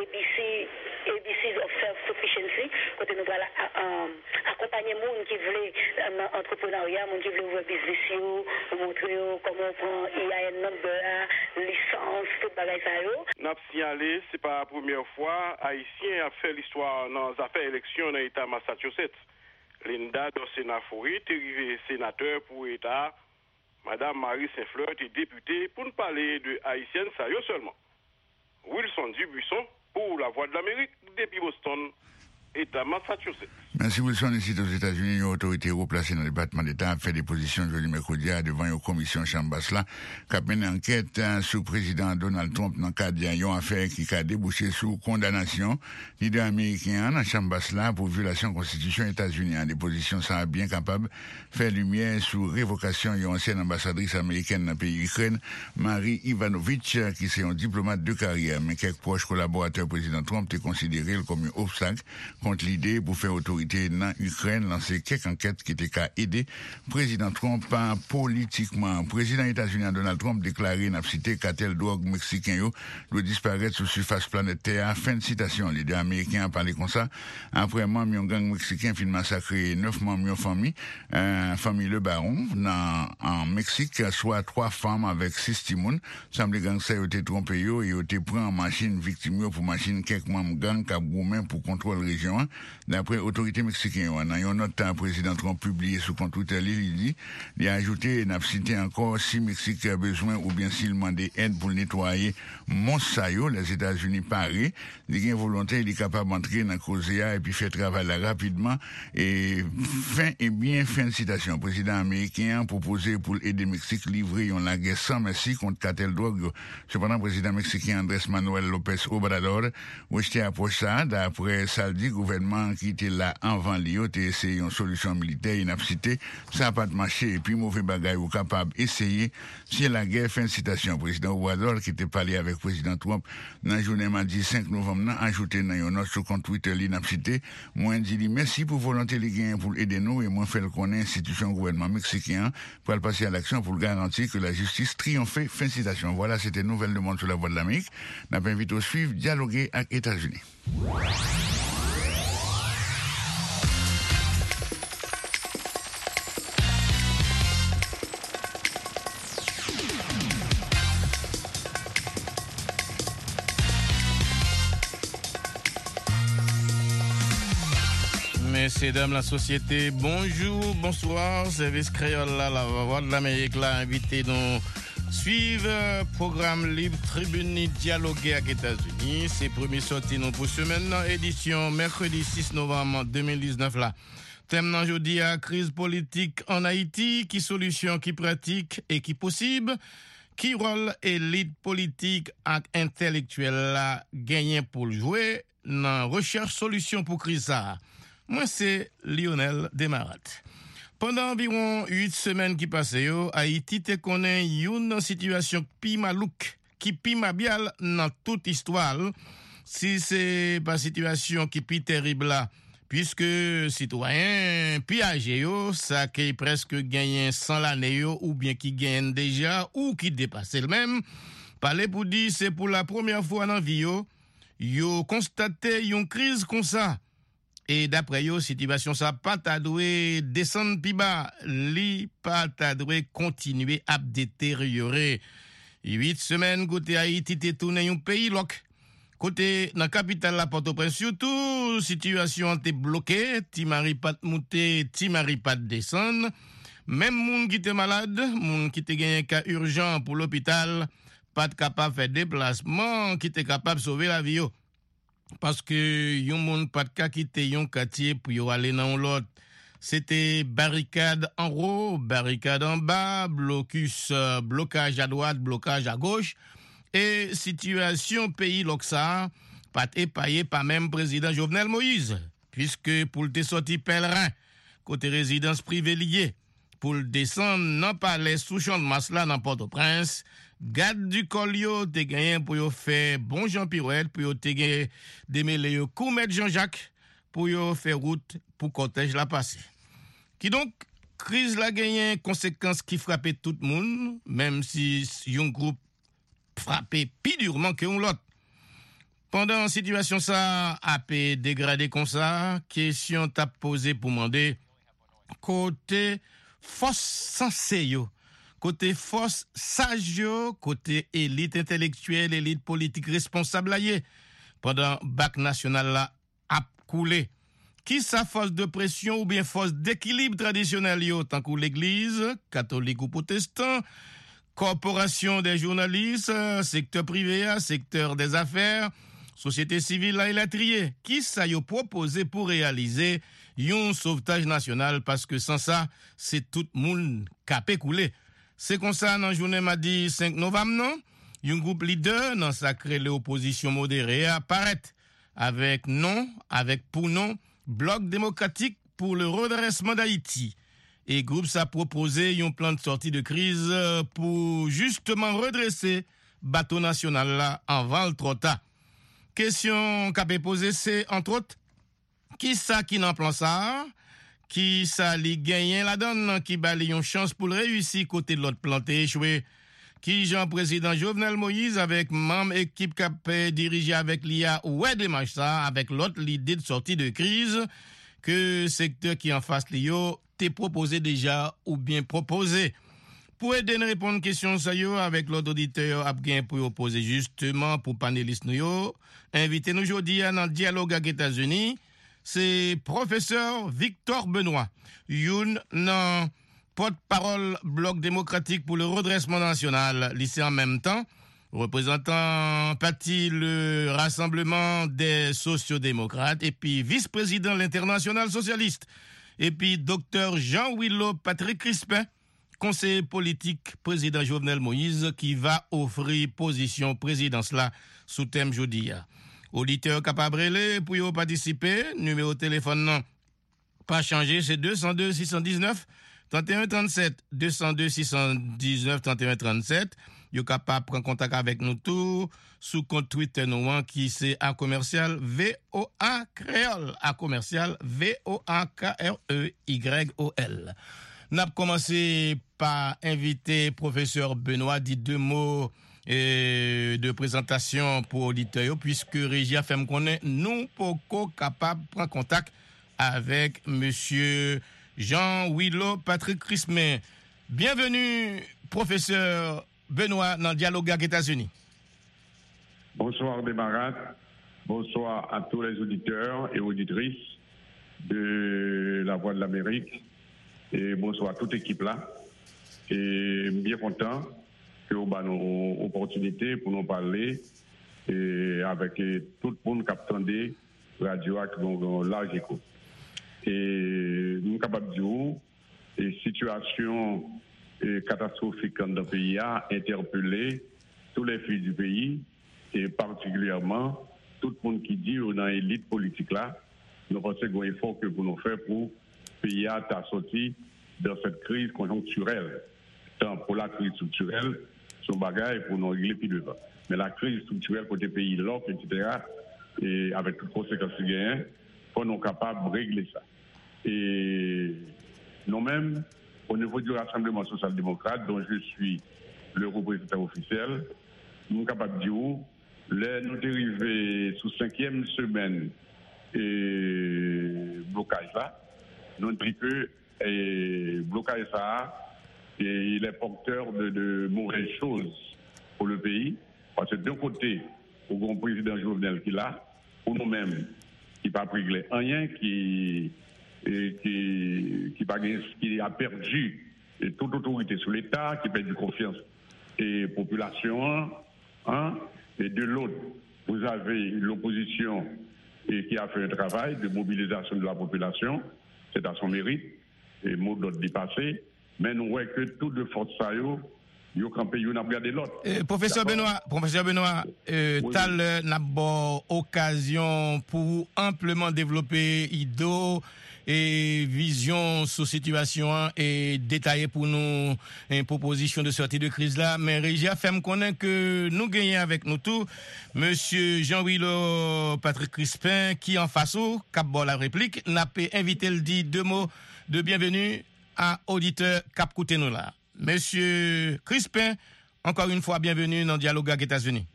ABCs of Self-Sufficiency, côté nous allons accompagner les gens qui veulent entrepreneuriat, les gens qui veulent ouvrir business, montrer comment on prend IAN number, licence, tout le bagage. Nous avons signalé, ce n'est pas la première fois, Haïtien a fait l'histoire dans les affaires élections dans l'État Massachusetts. Linda Dossena-Foury est arrivée sénateur pour l'État. Madame Marie Saint-Fleur est députée pour nous parler de Haïtienne, ça y est seulement. Wilson Dubuisson pour la Voix de l'Amérique depuis Boston, État Massachusetts. Merci Wilson. Ici aux États-Unis, une autorité replacée dans le département d'État a fait des positions jeudi mercredi devant une commission Chambasla qui a mené une enquête sur le président Donald Trump dans le cadre d'une affaire qui a débouché sous condamnation leader américain dans Chambasla pour violation de la Constitution États-Unis. Des positions sont bien capables de faire lumière sur révocation d'une ancienne ambassadrice américaine dans le pays Ukraine, Marie Ivanovich, qui est un diplomate de carrière, mais quelques proches collaborateurs du président Trump ont considéré comme un obstacle contre l'idée pour faire autorité dans l'Ukraine, lancer quelques enquêtes qui étaient qu'à aider président Trump politiquement. Président États-Unis Donald Trump déclaré n'a cité cartel drogue mexicain doit disparaître sur surface planétaire. Fin de citation. Leader américain a parlé comme ça. Après membre un gang mexicain fin massacré 9 membres de famille, famille Le Baron en Mexique, soit 3 femmes avec 6 timons. Semble gang ça été trompé et été pris en machine victime pour machine quelques membres gang cap gourmet pour contrôler région fédération. D'après l'autorité mexicaine, dans une note, le président Trump publié sur compte Twitter, il dit, il a ajouté, il a cité encore, si Mexique a besoin ou bien s'il demande aide pour nettoyer Monsayo, les États-Unis Paris, il a une volonté, il est capable d'entrer dans la cause et puis faire travail là rapidement et fin de citation. Le président américain a proposé pour aider Mexique livrer la guerre sans merci contre cartel drogue. Cependant, le président mexicain Andrés Manuel López Obrador rejeté approche ça. D'après ça, le gouvernement qui était là avant l'IO, a essayé une solution militaire, il a cité, ça n'a pas marché et puis mauvais bagaille ou capable d'essayer si la guerre fin de citation. Le président Obrador qui était parlé avec le président Trump dans la journée mardi 5 novembre, a ajouté dans une note sur compte Twitter, il a cité, moi dit merci pour volonté les gains pour aider nous et moi fait le connaître institution gouvernement mexicain pour passer à l'action pour garantir que la justice triomphe. Fin de citation. Voilà, c'était Nouvelle de Monde sur la Voix de l'Amérique. Nous avons invité au suivre, dialoguer avec les États-Unis. Messieurs, dames, la société, bonjour, bonsoir, service créole là, la Voix de l'Amérique là, invité nous suivre programme libre tribune dialoguer avec les États-Unis. C'est premier sorti nous pour semaine, édition mercredi 6 novembre 2019 là. Thème d'aujourd'hui à crise politique en Haïti, qui solution, qui pratique et qui possible. Qui rôle élite politique et intellectuelle là gagné pour jouer dans recherche solution pour crise ça. Moi, c'est Lionel Desmarat. Pendant environ 8 semaines qui passaient, Haïti te connaît une situation pi malouk, qui pi mabial dans toute histoire. Si c'est pas situation qui pi terrible là, puisque citoyen pi âgé ça qui presque gagné 100 l'année ou bien qui gagne déjà ou qui dépasse le même. Parler pour dire c'est pour la première fois dans vie yo constaté une crise comme ça. Et d'après yo, situation ça pas ta doué descendre pi bas, li pas ta doué continuer à détériorer. 8 semaines côté Haïti te tourné un pays loc. Côté dans capitale la Port-au-Prince surtout situation te bloquée, ti mari pas monter, ti mari pas descendre. Même moun qui était malade, moun qui te gagné cas urgent pour l'hôpital, pas capable faire déplacement, qui était capable sauver la vie yo. Parce que yon moun pas de cas quitter yon quartier pour yon aller dans l'autre. C'était barricade en haut, barricade en bas, blocage à droite, blocage à gauche. Et situation pays l'Oxa, pas épaillé par même président Jovenel Moïse. Puisque pour le sorti pèlerin, côté résidence privée liée, pour le descendre, non pas les sous-champs de masse là dans Port-au-Prince, garde du colio te gagné pour yo faire bon Jean Pirouette, pour yo te gagné démêler yo Koumet Jean-Jacques, pour yo faire route pour cortège la passer. Qui donc, crise la gagné conséquences qui frappait tout le monde, même si yon groupe frappé plus durement que l'autre. Pendant situation ça a pu dégrader comme ça, question t'a posé pour demander côté force sensée yo, côté force sage yo, côté élite intellectuelle, élite politique responsable là yé. Pendant bac national là a coulé. Qui sa force de pression ou bien force d'équilibre traditionnel yo, tant que l'église, catholique ou protestant, corporation des journalistes, secteur privé, secteur des affaires, société civile là il a trié. Qui ça yo proposé pour réaliser un sauvetage national parce que sans ça, c'est tout le monde capé couler. C'est comme ça dans journée mardi 5 novembre non, un groupe leader dans sacré l'opposition modérée apparaît avec pour nom Bloc démocratique pour le redressement d'Haïti. Et groupe ça proposé un plan de sortie de crise pour justement redresser bateau national là en val trop tard. Question qu'a posé c'est entre autres qui ça qui n'en plan ça, qui ça li gagne la donne qui bali une chance pour le réussir côté de l'autre planté échoué. Qui Jean président Jovenel Moïse avec membre équipe qui dirigé avec l'IA ouais démarche ça avec l'autre l'idée de sortie de crise que secteur qui en face l'IO t'est proposé déjà ou bien proposé. Pour aider à répondre à question ça yo avec l'autre auditeur abgain pour poser justement pour panélistes nous yo invitez nous aujourd'hui dans dialogue avec les États-Unis c'est professeur Victor Benoît. Youn nan porte-parole Bloc démocratique pour le redressement national, lycée en même temps, représentant parti le Rassemblement des sociodémocrates et puis vice-président de l'International socialiste. Et puis docteur Jean-Willo Patrick Crispin, conseiller politique président Jovenel Moïse qui va offrir position présidence là sous thème jeudi. Auditeur capable pour y participer, numéro de téléphone non pas changé, c'est 202 619 31 37 202 619 31 37. Yo capable prendre contact avec nous tout sous compte Twitter nous qui c'est @ VOA Créole @ VOAKREYOL. N'a commencé par inviter professeur Benoît dit 2 mots de présentation pour auditeurs puisque Régia fait me connaître nous pas capable prendre contact avec monsieur Jean-Willo Patrick Crispin. Bienvenue professeur Benoît dans Dialogue avec États-Unis. Bonsoir Desmarats, bonsoir à tous les auditeurs et auditrices de La Voix de l'Amérique et bonsoir à toute équipe là. Et bien content que nous avons une opportunité pour nous parler et avec tout le monde qui attendait radio avec un large écoute. Et nous sommes capables de dire que la situation catastrophique dans le pays a interpellé tous les filles du pays et particulièrement tout le monde qui dit dans l'élite politique là, nous pensons qu'il y a un effort que nous faire pour le pays à sortir de cette crise conjoncturelle. Tant pour la crise structurelle, son bagage pour nous régler plus devant. Mais la crise structurelle côté pays, l'offre, etc., et avec toutes les conséquences qu'il y a, il faut nous capables de régler ça. Et nous-mêmes, au niveau du Rassemblement social-démocrate, dont je suis le représentant officiel, nous sommes capables de dire, nous sommes arrivés sous 5e semaine et blocage là, nous avons dit que le blocage ça, et il est porteur de mauvaises choses pour le pays. Parce que d'un côté, au grand président Jovenel qui est là, pour nous-mêmes, qui n'a pas pris rien, qui a perdu toute autorité sur l'État, qui a perdu confiance et population, et de l'autre, vous avez l'opposition qui a fait un travail de mobilisation de la population, c'est à son mérite, et mot d'autre dépassé. Mais nous voyons que tout de force ça yo campé yo n'a regardé l'autre. Professeur Benoît, tal n'a pas occasion pour amplement développer IDO et vision sur situation et détailler pour nous une proposition de sortie de crise là, mais Régia fait me connaître que nous gagnons avec nous tout monsieur Jean-Willo Patrick Crispin qui en face au cap la réplique n'a pas invité le dit 2 mots de bienvenue à auditeur cap côté nous là. Monsieur Crispin, encore une fois bienvenue dans Dialogue avec États-Unis.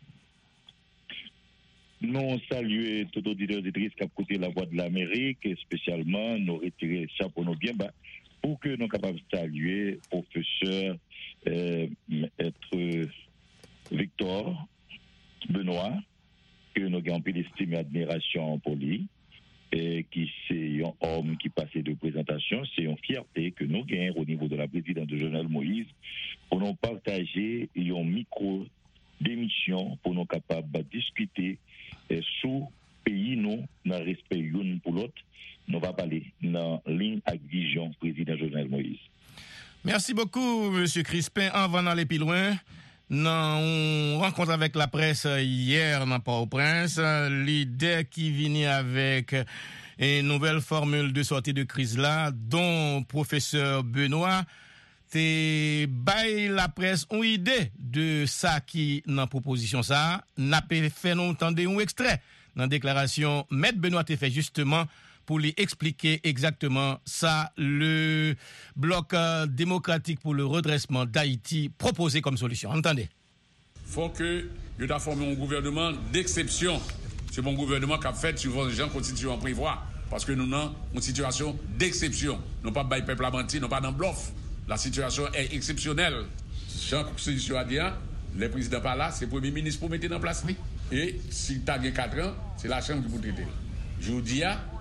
Nous saluons tout auditeur auditrice qui a côté La Voix de l'Amérique et spécialement nous retirer le chapeau nous bien bas pour que nous soyons capables de saluer professeur Maître Victor Benoît que nous avons peu d'estime et admiration pour lui. Et qui c'est un homme qui passait de présentation, c'est une fierté que nous gagnons au niveau de la présidence de Jovenel Moïse pour nous partager un micro d'émission pour nous capables de discuter sous pays nous dans respect l'un pour l'autre. Nous va parler dans ligne avec vision président Jovenel Moïse. Merci beaucoup monsieur Crispin. Avant d'aller plus loin, on rencontre avec la presse hier dans Port-au-Prince, l'idée qui vient avec une nouvelle formule de sortie de crise là, dont professeur Benoît te bail la presse une idée de ça qui dans proposition ça, n'a pas fait nous entendre un extrait dans déclaration Maître Benoît te fait justement pour lui expliquer exactement ça, le bloc démocratique pour le redressement d'Haïti proposé comme solution. Entendez. Il faut que nous avons formé un gouvernement d'exception. C'est mon gouvernement qui a fait sur les gens constituants prévoir. Parce que nous avons une situation d'exception. Nous pas bail peuple à mentir, nous pas dans bluff. La situation est exceptionnelle. Jean Constitution a dit, le président pas là, c'est le premier ministre pour mettre en place. Et si tu as 4 ans, c'est la chambre qui vous traiter. Je vous dis,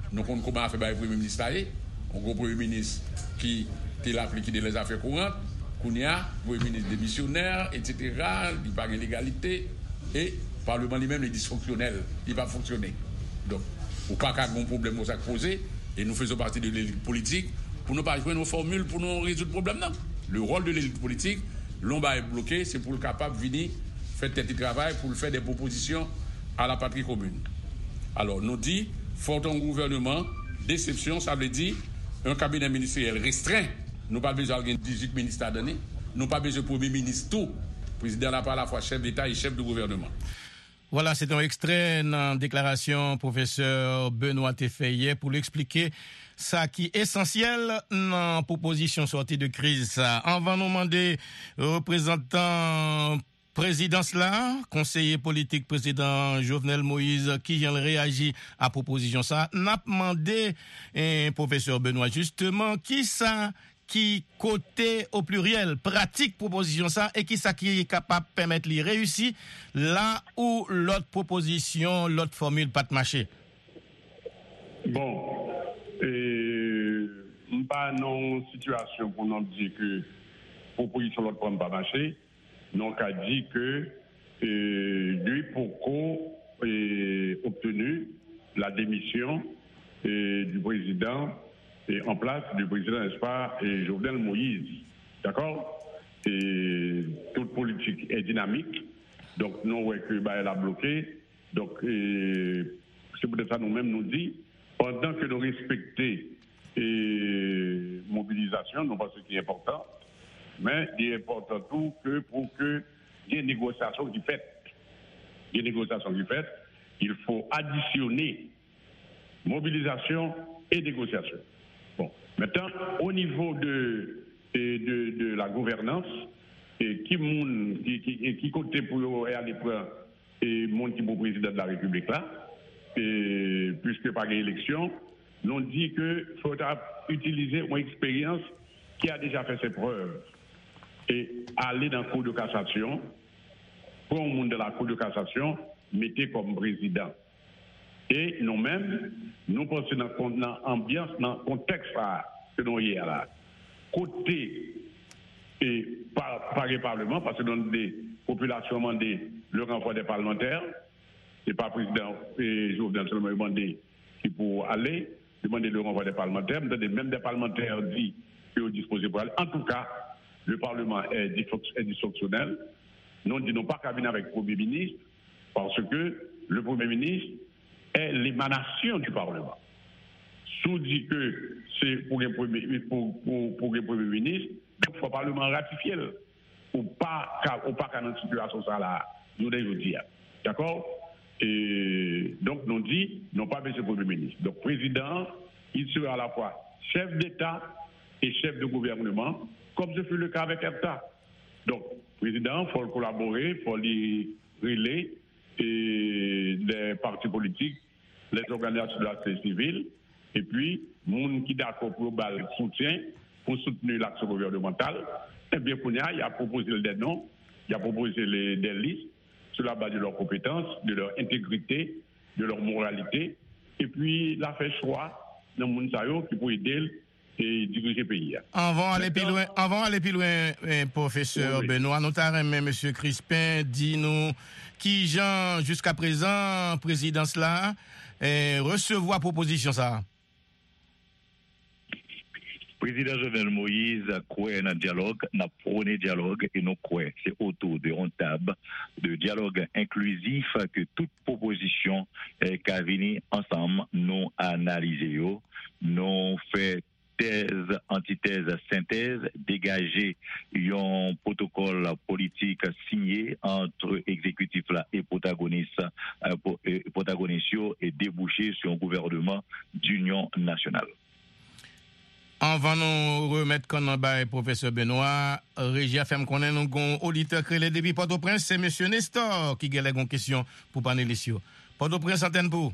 nous comptons comment faire le Premier ministre. On a un Premier ministre qui est là pour liquider les affaires courantes. Kounia, Premier ministre démissionnaire, etc. Il n'y a pas de légalité. Et le Parlement lui-même est dysfonctionnel. Il va fonctionner. Donc, il n'y a pas de problème à poser. Et nous faisons partie de l'élite politique pour ne pas jouer nos formules pour nous résoudre le problème. Non. Le rôle de l'élite politique, l'on va être bloqué, c'est pour le capable de venir faire tel travail, pour faire des propositions à la patrie commune. Alors, nous dit, faut un gouvernement, déception, ça veut dire un cabinet ministériel restreint. Nous pas besoin de 18 ministres à donner. Nous pas besoin de Premier ministre tout. Le président n'a pas à la fois chef d'État et chef de gouvernement. Voilà, c'est un extrait dans la déclaration professeur Benoît Tefeye pour l'expliquer ça qui est essentiel dans la proposition sortie de crise. On va nous demander représentant présidence là, conseiller politique président Jovenel Moïse qui vient réagir à la proposition ça. N'a demandé professeur Benoît justement qui côté au pluriel pratique proposition ça et qui est capable de permettre de réussir là où l'autre proposition, l'autre formule pas de marché. Bon, pas non situation pour nous dire que proposition l'autre forme pas marché, non qu'a dit que lui pourquoi obtenu la démission du président et en place du président, n'est-ce pas, Jovenel Moïse. D'accord? Et toute politique est dynamique. Donc, nous, ouais, que elle a bloqué. Donc, c'est pour ça nous-mêmes nous dit, pendant que nous respectons mobilisation, non pas ce qui est important, mais il est important tout que pour que il y ait une négociation qui fait. Il y a une négociation qui fait, il faut additionner mobilisation et négociation. Bon, maintenant, au niveau de la gouvernance, qui compte pour aller prendre mon qui est président de la République là, puisque par l'élection, nous dit qu'il faut utiliser une expérience qui a déjà fait ses preuves et aller dans la Cour de cassation, pour le monde de la Cour de cassation, mettez comme président. Et nous-mêmes, nous pensons dans l'ambiance, dans le contexte que nous avons là. Côté et par le Parlement, parce que dans des populations demandé le renfort des parlementaires, c'est pas le président et Jovenel seulement demandé qui pour aller, demander le renvoi des parlementaires, même des parlementaires disent qu'ils sont disposés pour aller. En tout cas, le Parlement est dysfonctionnel. Nous disons pas qu'à venir avec le Premier ministre, parce que le Premier ministre est l'émanation du Parlement. Sous dit que c'est pour un Premier ministre, donc il faut le Parlement ratifier ou pas qu'à notre situation ça là, nous devons dire. D'accord? Et donc nous dit, non pas besoin de Premier ministre. Donc président, il sera à la fois chef d'État et chef de gouvernement, comme ce fut le cas avec EFTA. Donc, président, il faut le collaborer, il faut les relayer les partis politiques, les organisations de la société civile, et puis, monde qui d'accord pour le soutien, pour soutenir l'action gouvernementale, eh bien, il a proposé des noms, il a proposé des listes sur la base de leurs compétences, de leur intégrité, de leur moralité, et puis, il a fait choix dans le monde qui peut aider et diriger le pays. Avant d'aller plus loin, professeur Benoît, nous avons M. Crispin dit nous qui, Jean, jusqu'à présent, présidence là, recevoir proposition ça. Président Jovenel Moïse croit dans le dialogue, n'a prôné le dialogue et nous croyons c'est autour d'une table de dialogue inclusif que toute proposition qu'a venir ensemble nous analyser, nous fait thèse, antithèse, synthèse, dégager un protocole politique signé entre exécutif là et protagonistes et déboucher sur un gouvernement d'union nationale. Avant nous remettre qu'on a professeur Benoît, Régie FM connaît nous gon auditeur créé depuis Port-au-Prince, c'est monsieur Nestor qui a une question pour panélistes. Port-au-Prince antenne pour.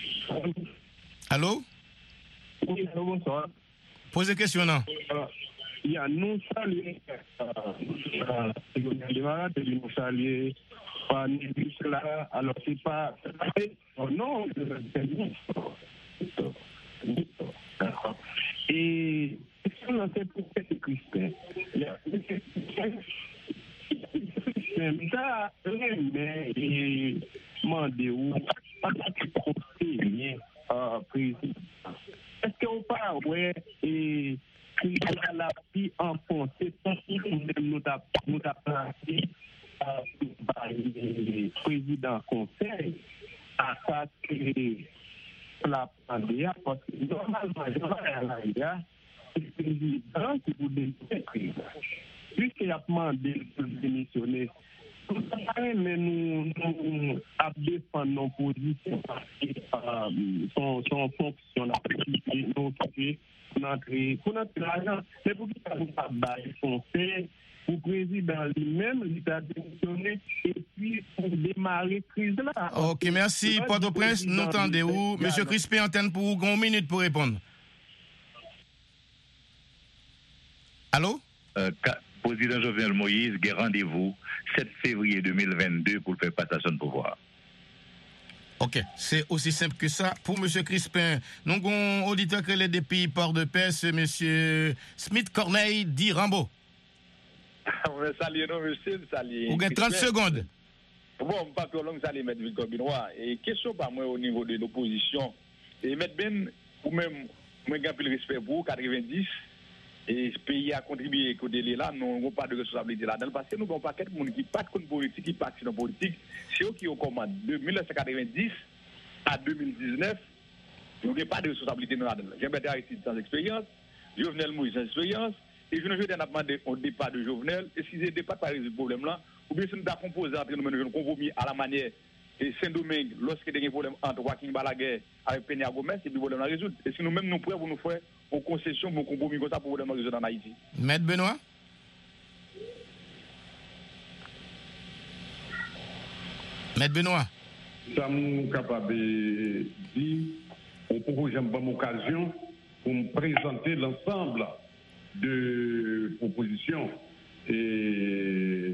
Oui, Allô? allô, bonsoir. Posez question non. il y a nous saluer nous saluer par Nébus là, alors c'est pas au nom de d'accord. Et si on a fait pour cette Crispin, il y a ça, mais il demandé où, en tant que conseiller président, est-ce qu'on parle, ouais, et qu'il y a la vie enfoncée, tant qu'il nous a placé le président conseil à ça que la pandémie, parce que normalement, il y a le président qui vous démissionne. Puisqu'il a demandé de démissionner, mais nous défendons nos positions son fonction pour notre argent. C'est pour ça que nous avons foncé pour le président lui-même, il a démissionné et puis pour démarrer la crise là. Ok, merci. Port-au-Prince, nous entendez-vous. Monsieur Crispin, antenne pour 1 minute pour répondre. Allô? Président Jovenel Moïse, il y a rendez-vous 7 février 2022 pour faire passation de pouvoir. Ok, c'est aussi simple que ça. Pour M. Crispin, nous avons un auditeur qui est depuis Port-de-Paix, c'est M. Smith Corneille dit Rambo. Salut, non, monsieur, salut. Vous avez 30 secondes. Bon, pas plus long que ça, les mettre Victor Benoît. Et question par moi au niveau de l'opposition. Et mettre Ben, ou même, moi, j'ai un peu de respect pour 90. Et ce pays a contribué qu'au délai là, nous n'avons pas de responsabilité là-dedans, parce que nous n'avons pas de monde qui pas de politique, qui pas de politique. C'est eux qui ont commandé de 1990 à 2019, nous n'avons pas de responsabilité là-dedans. Jean-Bertrand Aristide sans expérience, Jovenel Moïse sans expérience, et je ne veux pas demander au départ de Jovenel, et si ce départ pas résoudre le problème là, ou bien si nous avons composé entre nous un compromis à la manière et Saint-Domingue, lorsqu'il y a des problèmes entre Joaquin Balaguer avec Peña Gomez, c'est le problème à résoudre. Et si nous-mêmes nous pouvons nous faire en concession, mon compromis comme ça pour le résoudre en Haïti. Maître Benoît? Maître Benoît? Ça nous capable de dire, on propose une bonne occasion pour me présenter l'ensemble de propositions et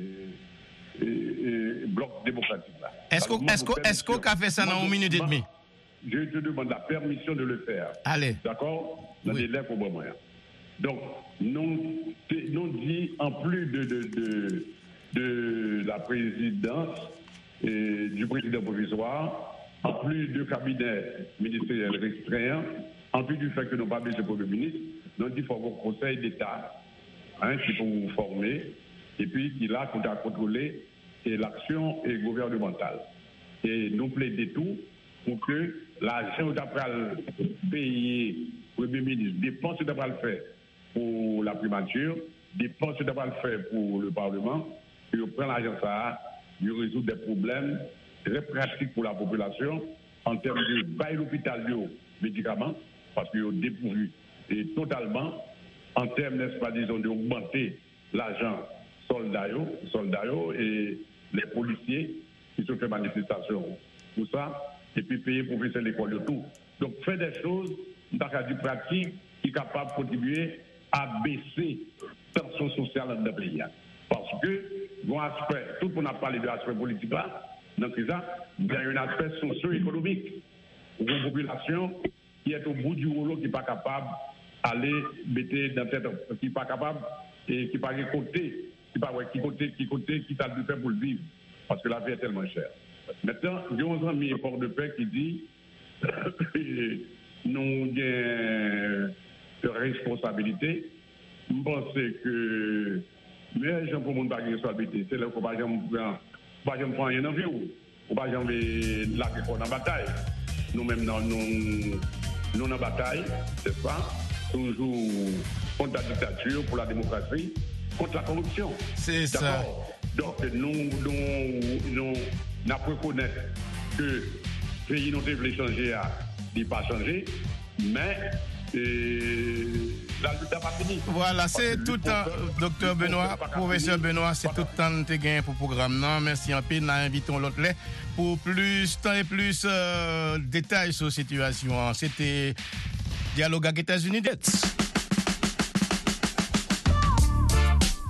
bloc démocratique là. Est-ce qu'on a fait ça dans 1 minute et demie? Je te demande la permission de le faire. Allez. D'accord? Dans des délais pour moi. Donc, nous dit en plus de la présidence et du président provisoire, en plus du cabinet ministériel restreint, en plus du fait que nous n'avons pas besoin de Premier ministre, nous dit qu'il faut un conseil d'État qui peut vous former et puis qui là, qui a contrôlé l'action gouvernementale. Et nous plaidons tout pour que l'argent d'après le pays, Premier ministre, dépenses d'après le fait pour la primature, dépenses d'après le fait pour le Parlement, et on prend l'argent ça, il résout des problèmes très pratiques pour la population en termes de bail l'hôpital de médicaments, parce qu'ils ont dépourvu et totalement, en termes, n'est-ce pas, disons, d'augmenter l'argent soldats et les policiers qui se font manifestation pour ça, et puis payer pour professeurs de l'école de tout. Donc, faire des choses dans du pratique qui est capable de contribuer à baisser la tension sociale dans le pays. Parce que, bon aspect, tout le monde a parlé de l'aspect politique là, donc il y a un aspect socio-économique. Une population qui est au bout du rouleau, qui n'est pas capable d'aller mettre dans tête, qui n'est pas capable et qui n'est pas récolté, qui t'a dû faire pour le vivre, parce que la vie est tellement chère. Maintenant, il y a un ami Port-de-Paix qui dit nous avons de responsabilité. Je pense que mais j'en prends mon bagage de responsabilité. C'est là qu'on va jamais prendre rien en vie ou pas jamais laquer pour la bataille. Nous-mêmes, nous en bataille, c'est pas toujours contre la dictature, pour la démocratie, contre la corruption. C'est ça. Donc, nous reconnaissons que le pays nous devait changer, il n'a pas changé, mais la lutte n'a pas fini. Voilà, c'est tout le temps, docteur Benoît, professeur Benoît, c'est tout le temps que tu as pour le programme. Non, merci en pile, nous invitons l'autre là pour plus temps et plus détails sur la situation. C'était Dialogue avec les États-Unis.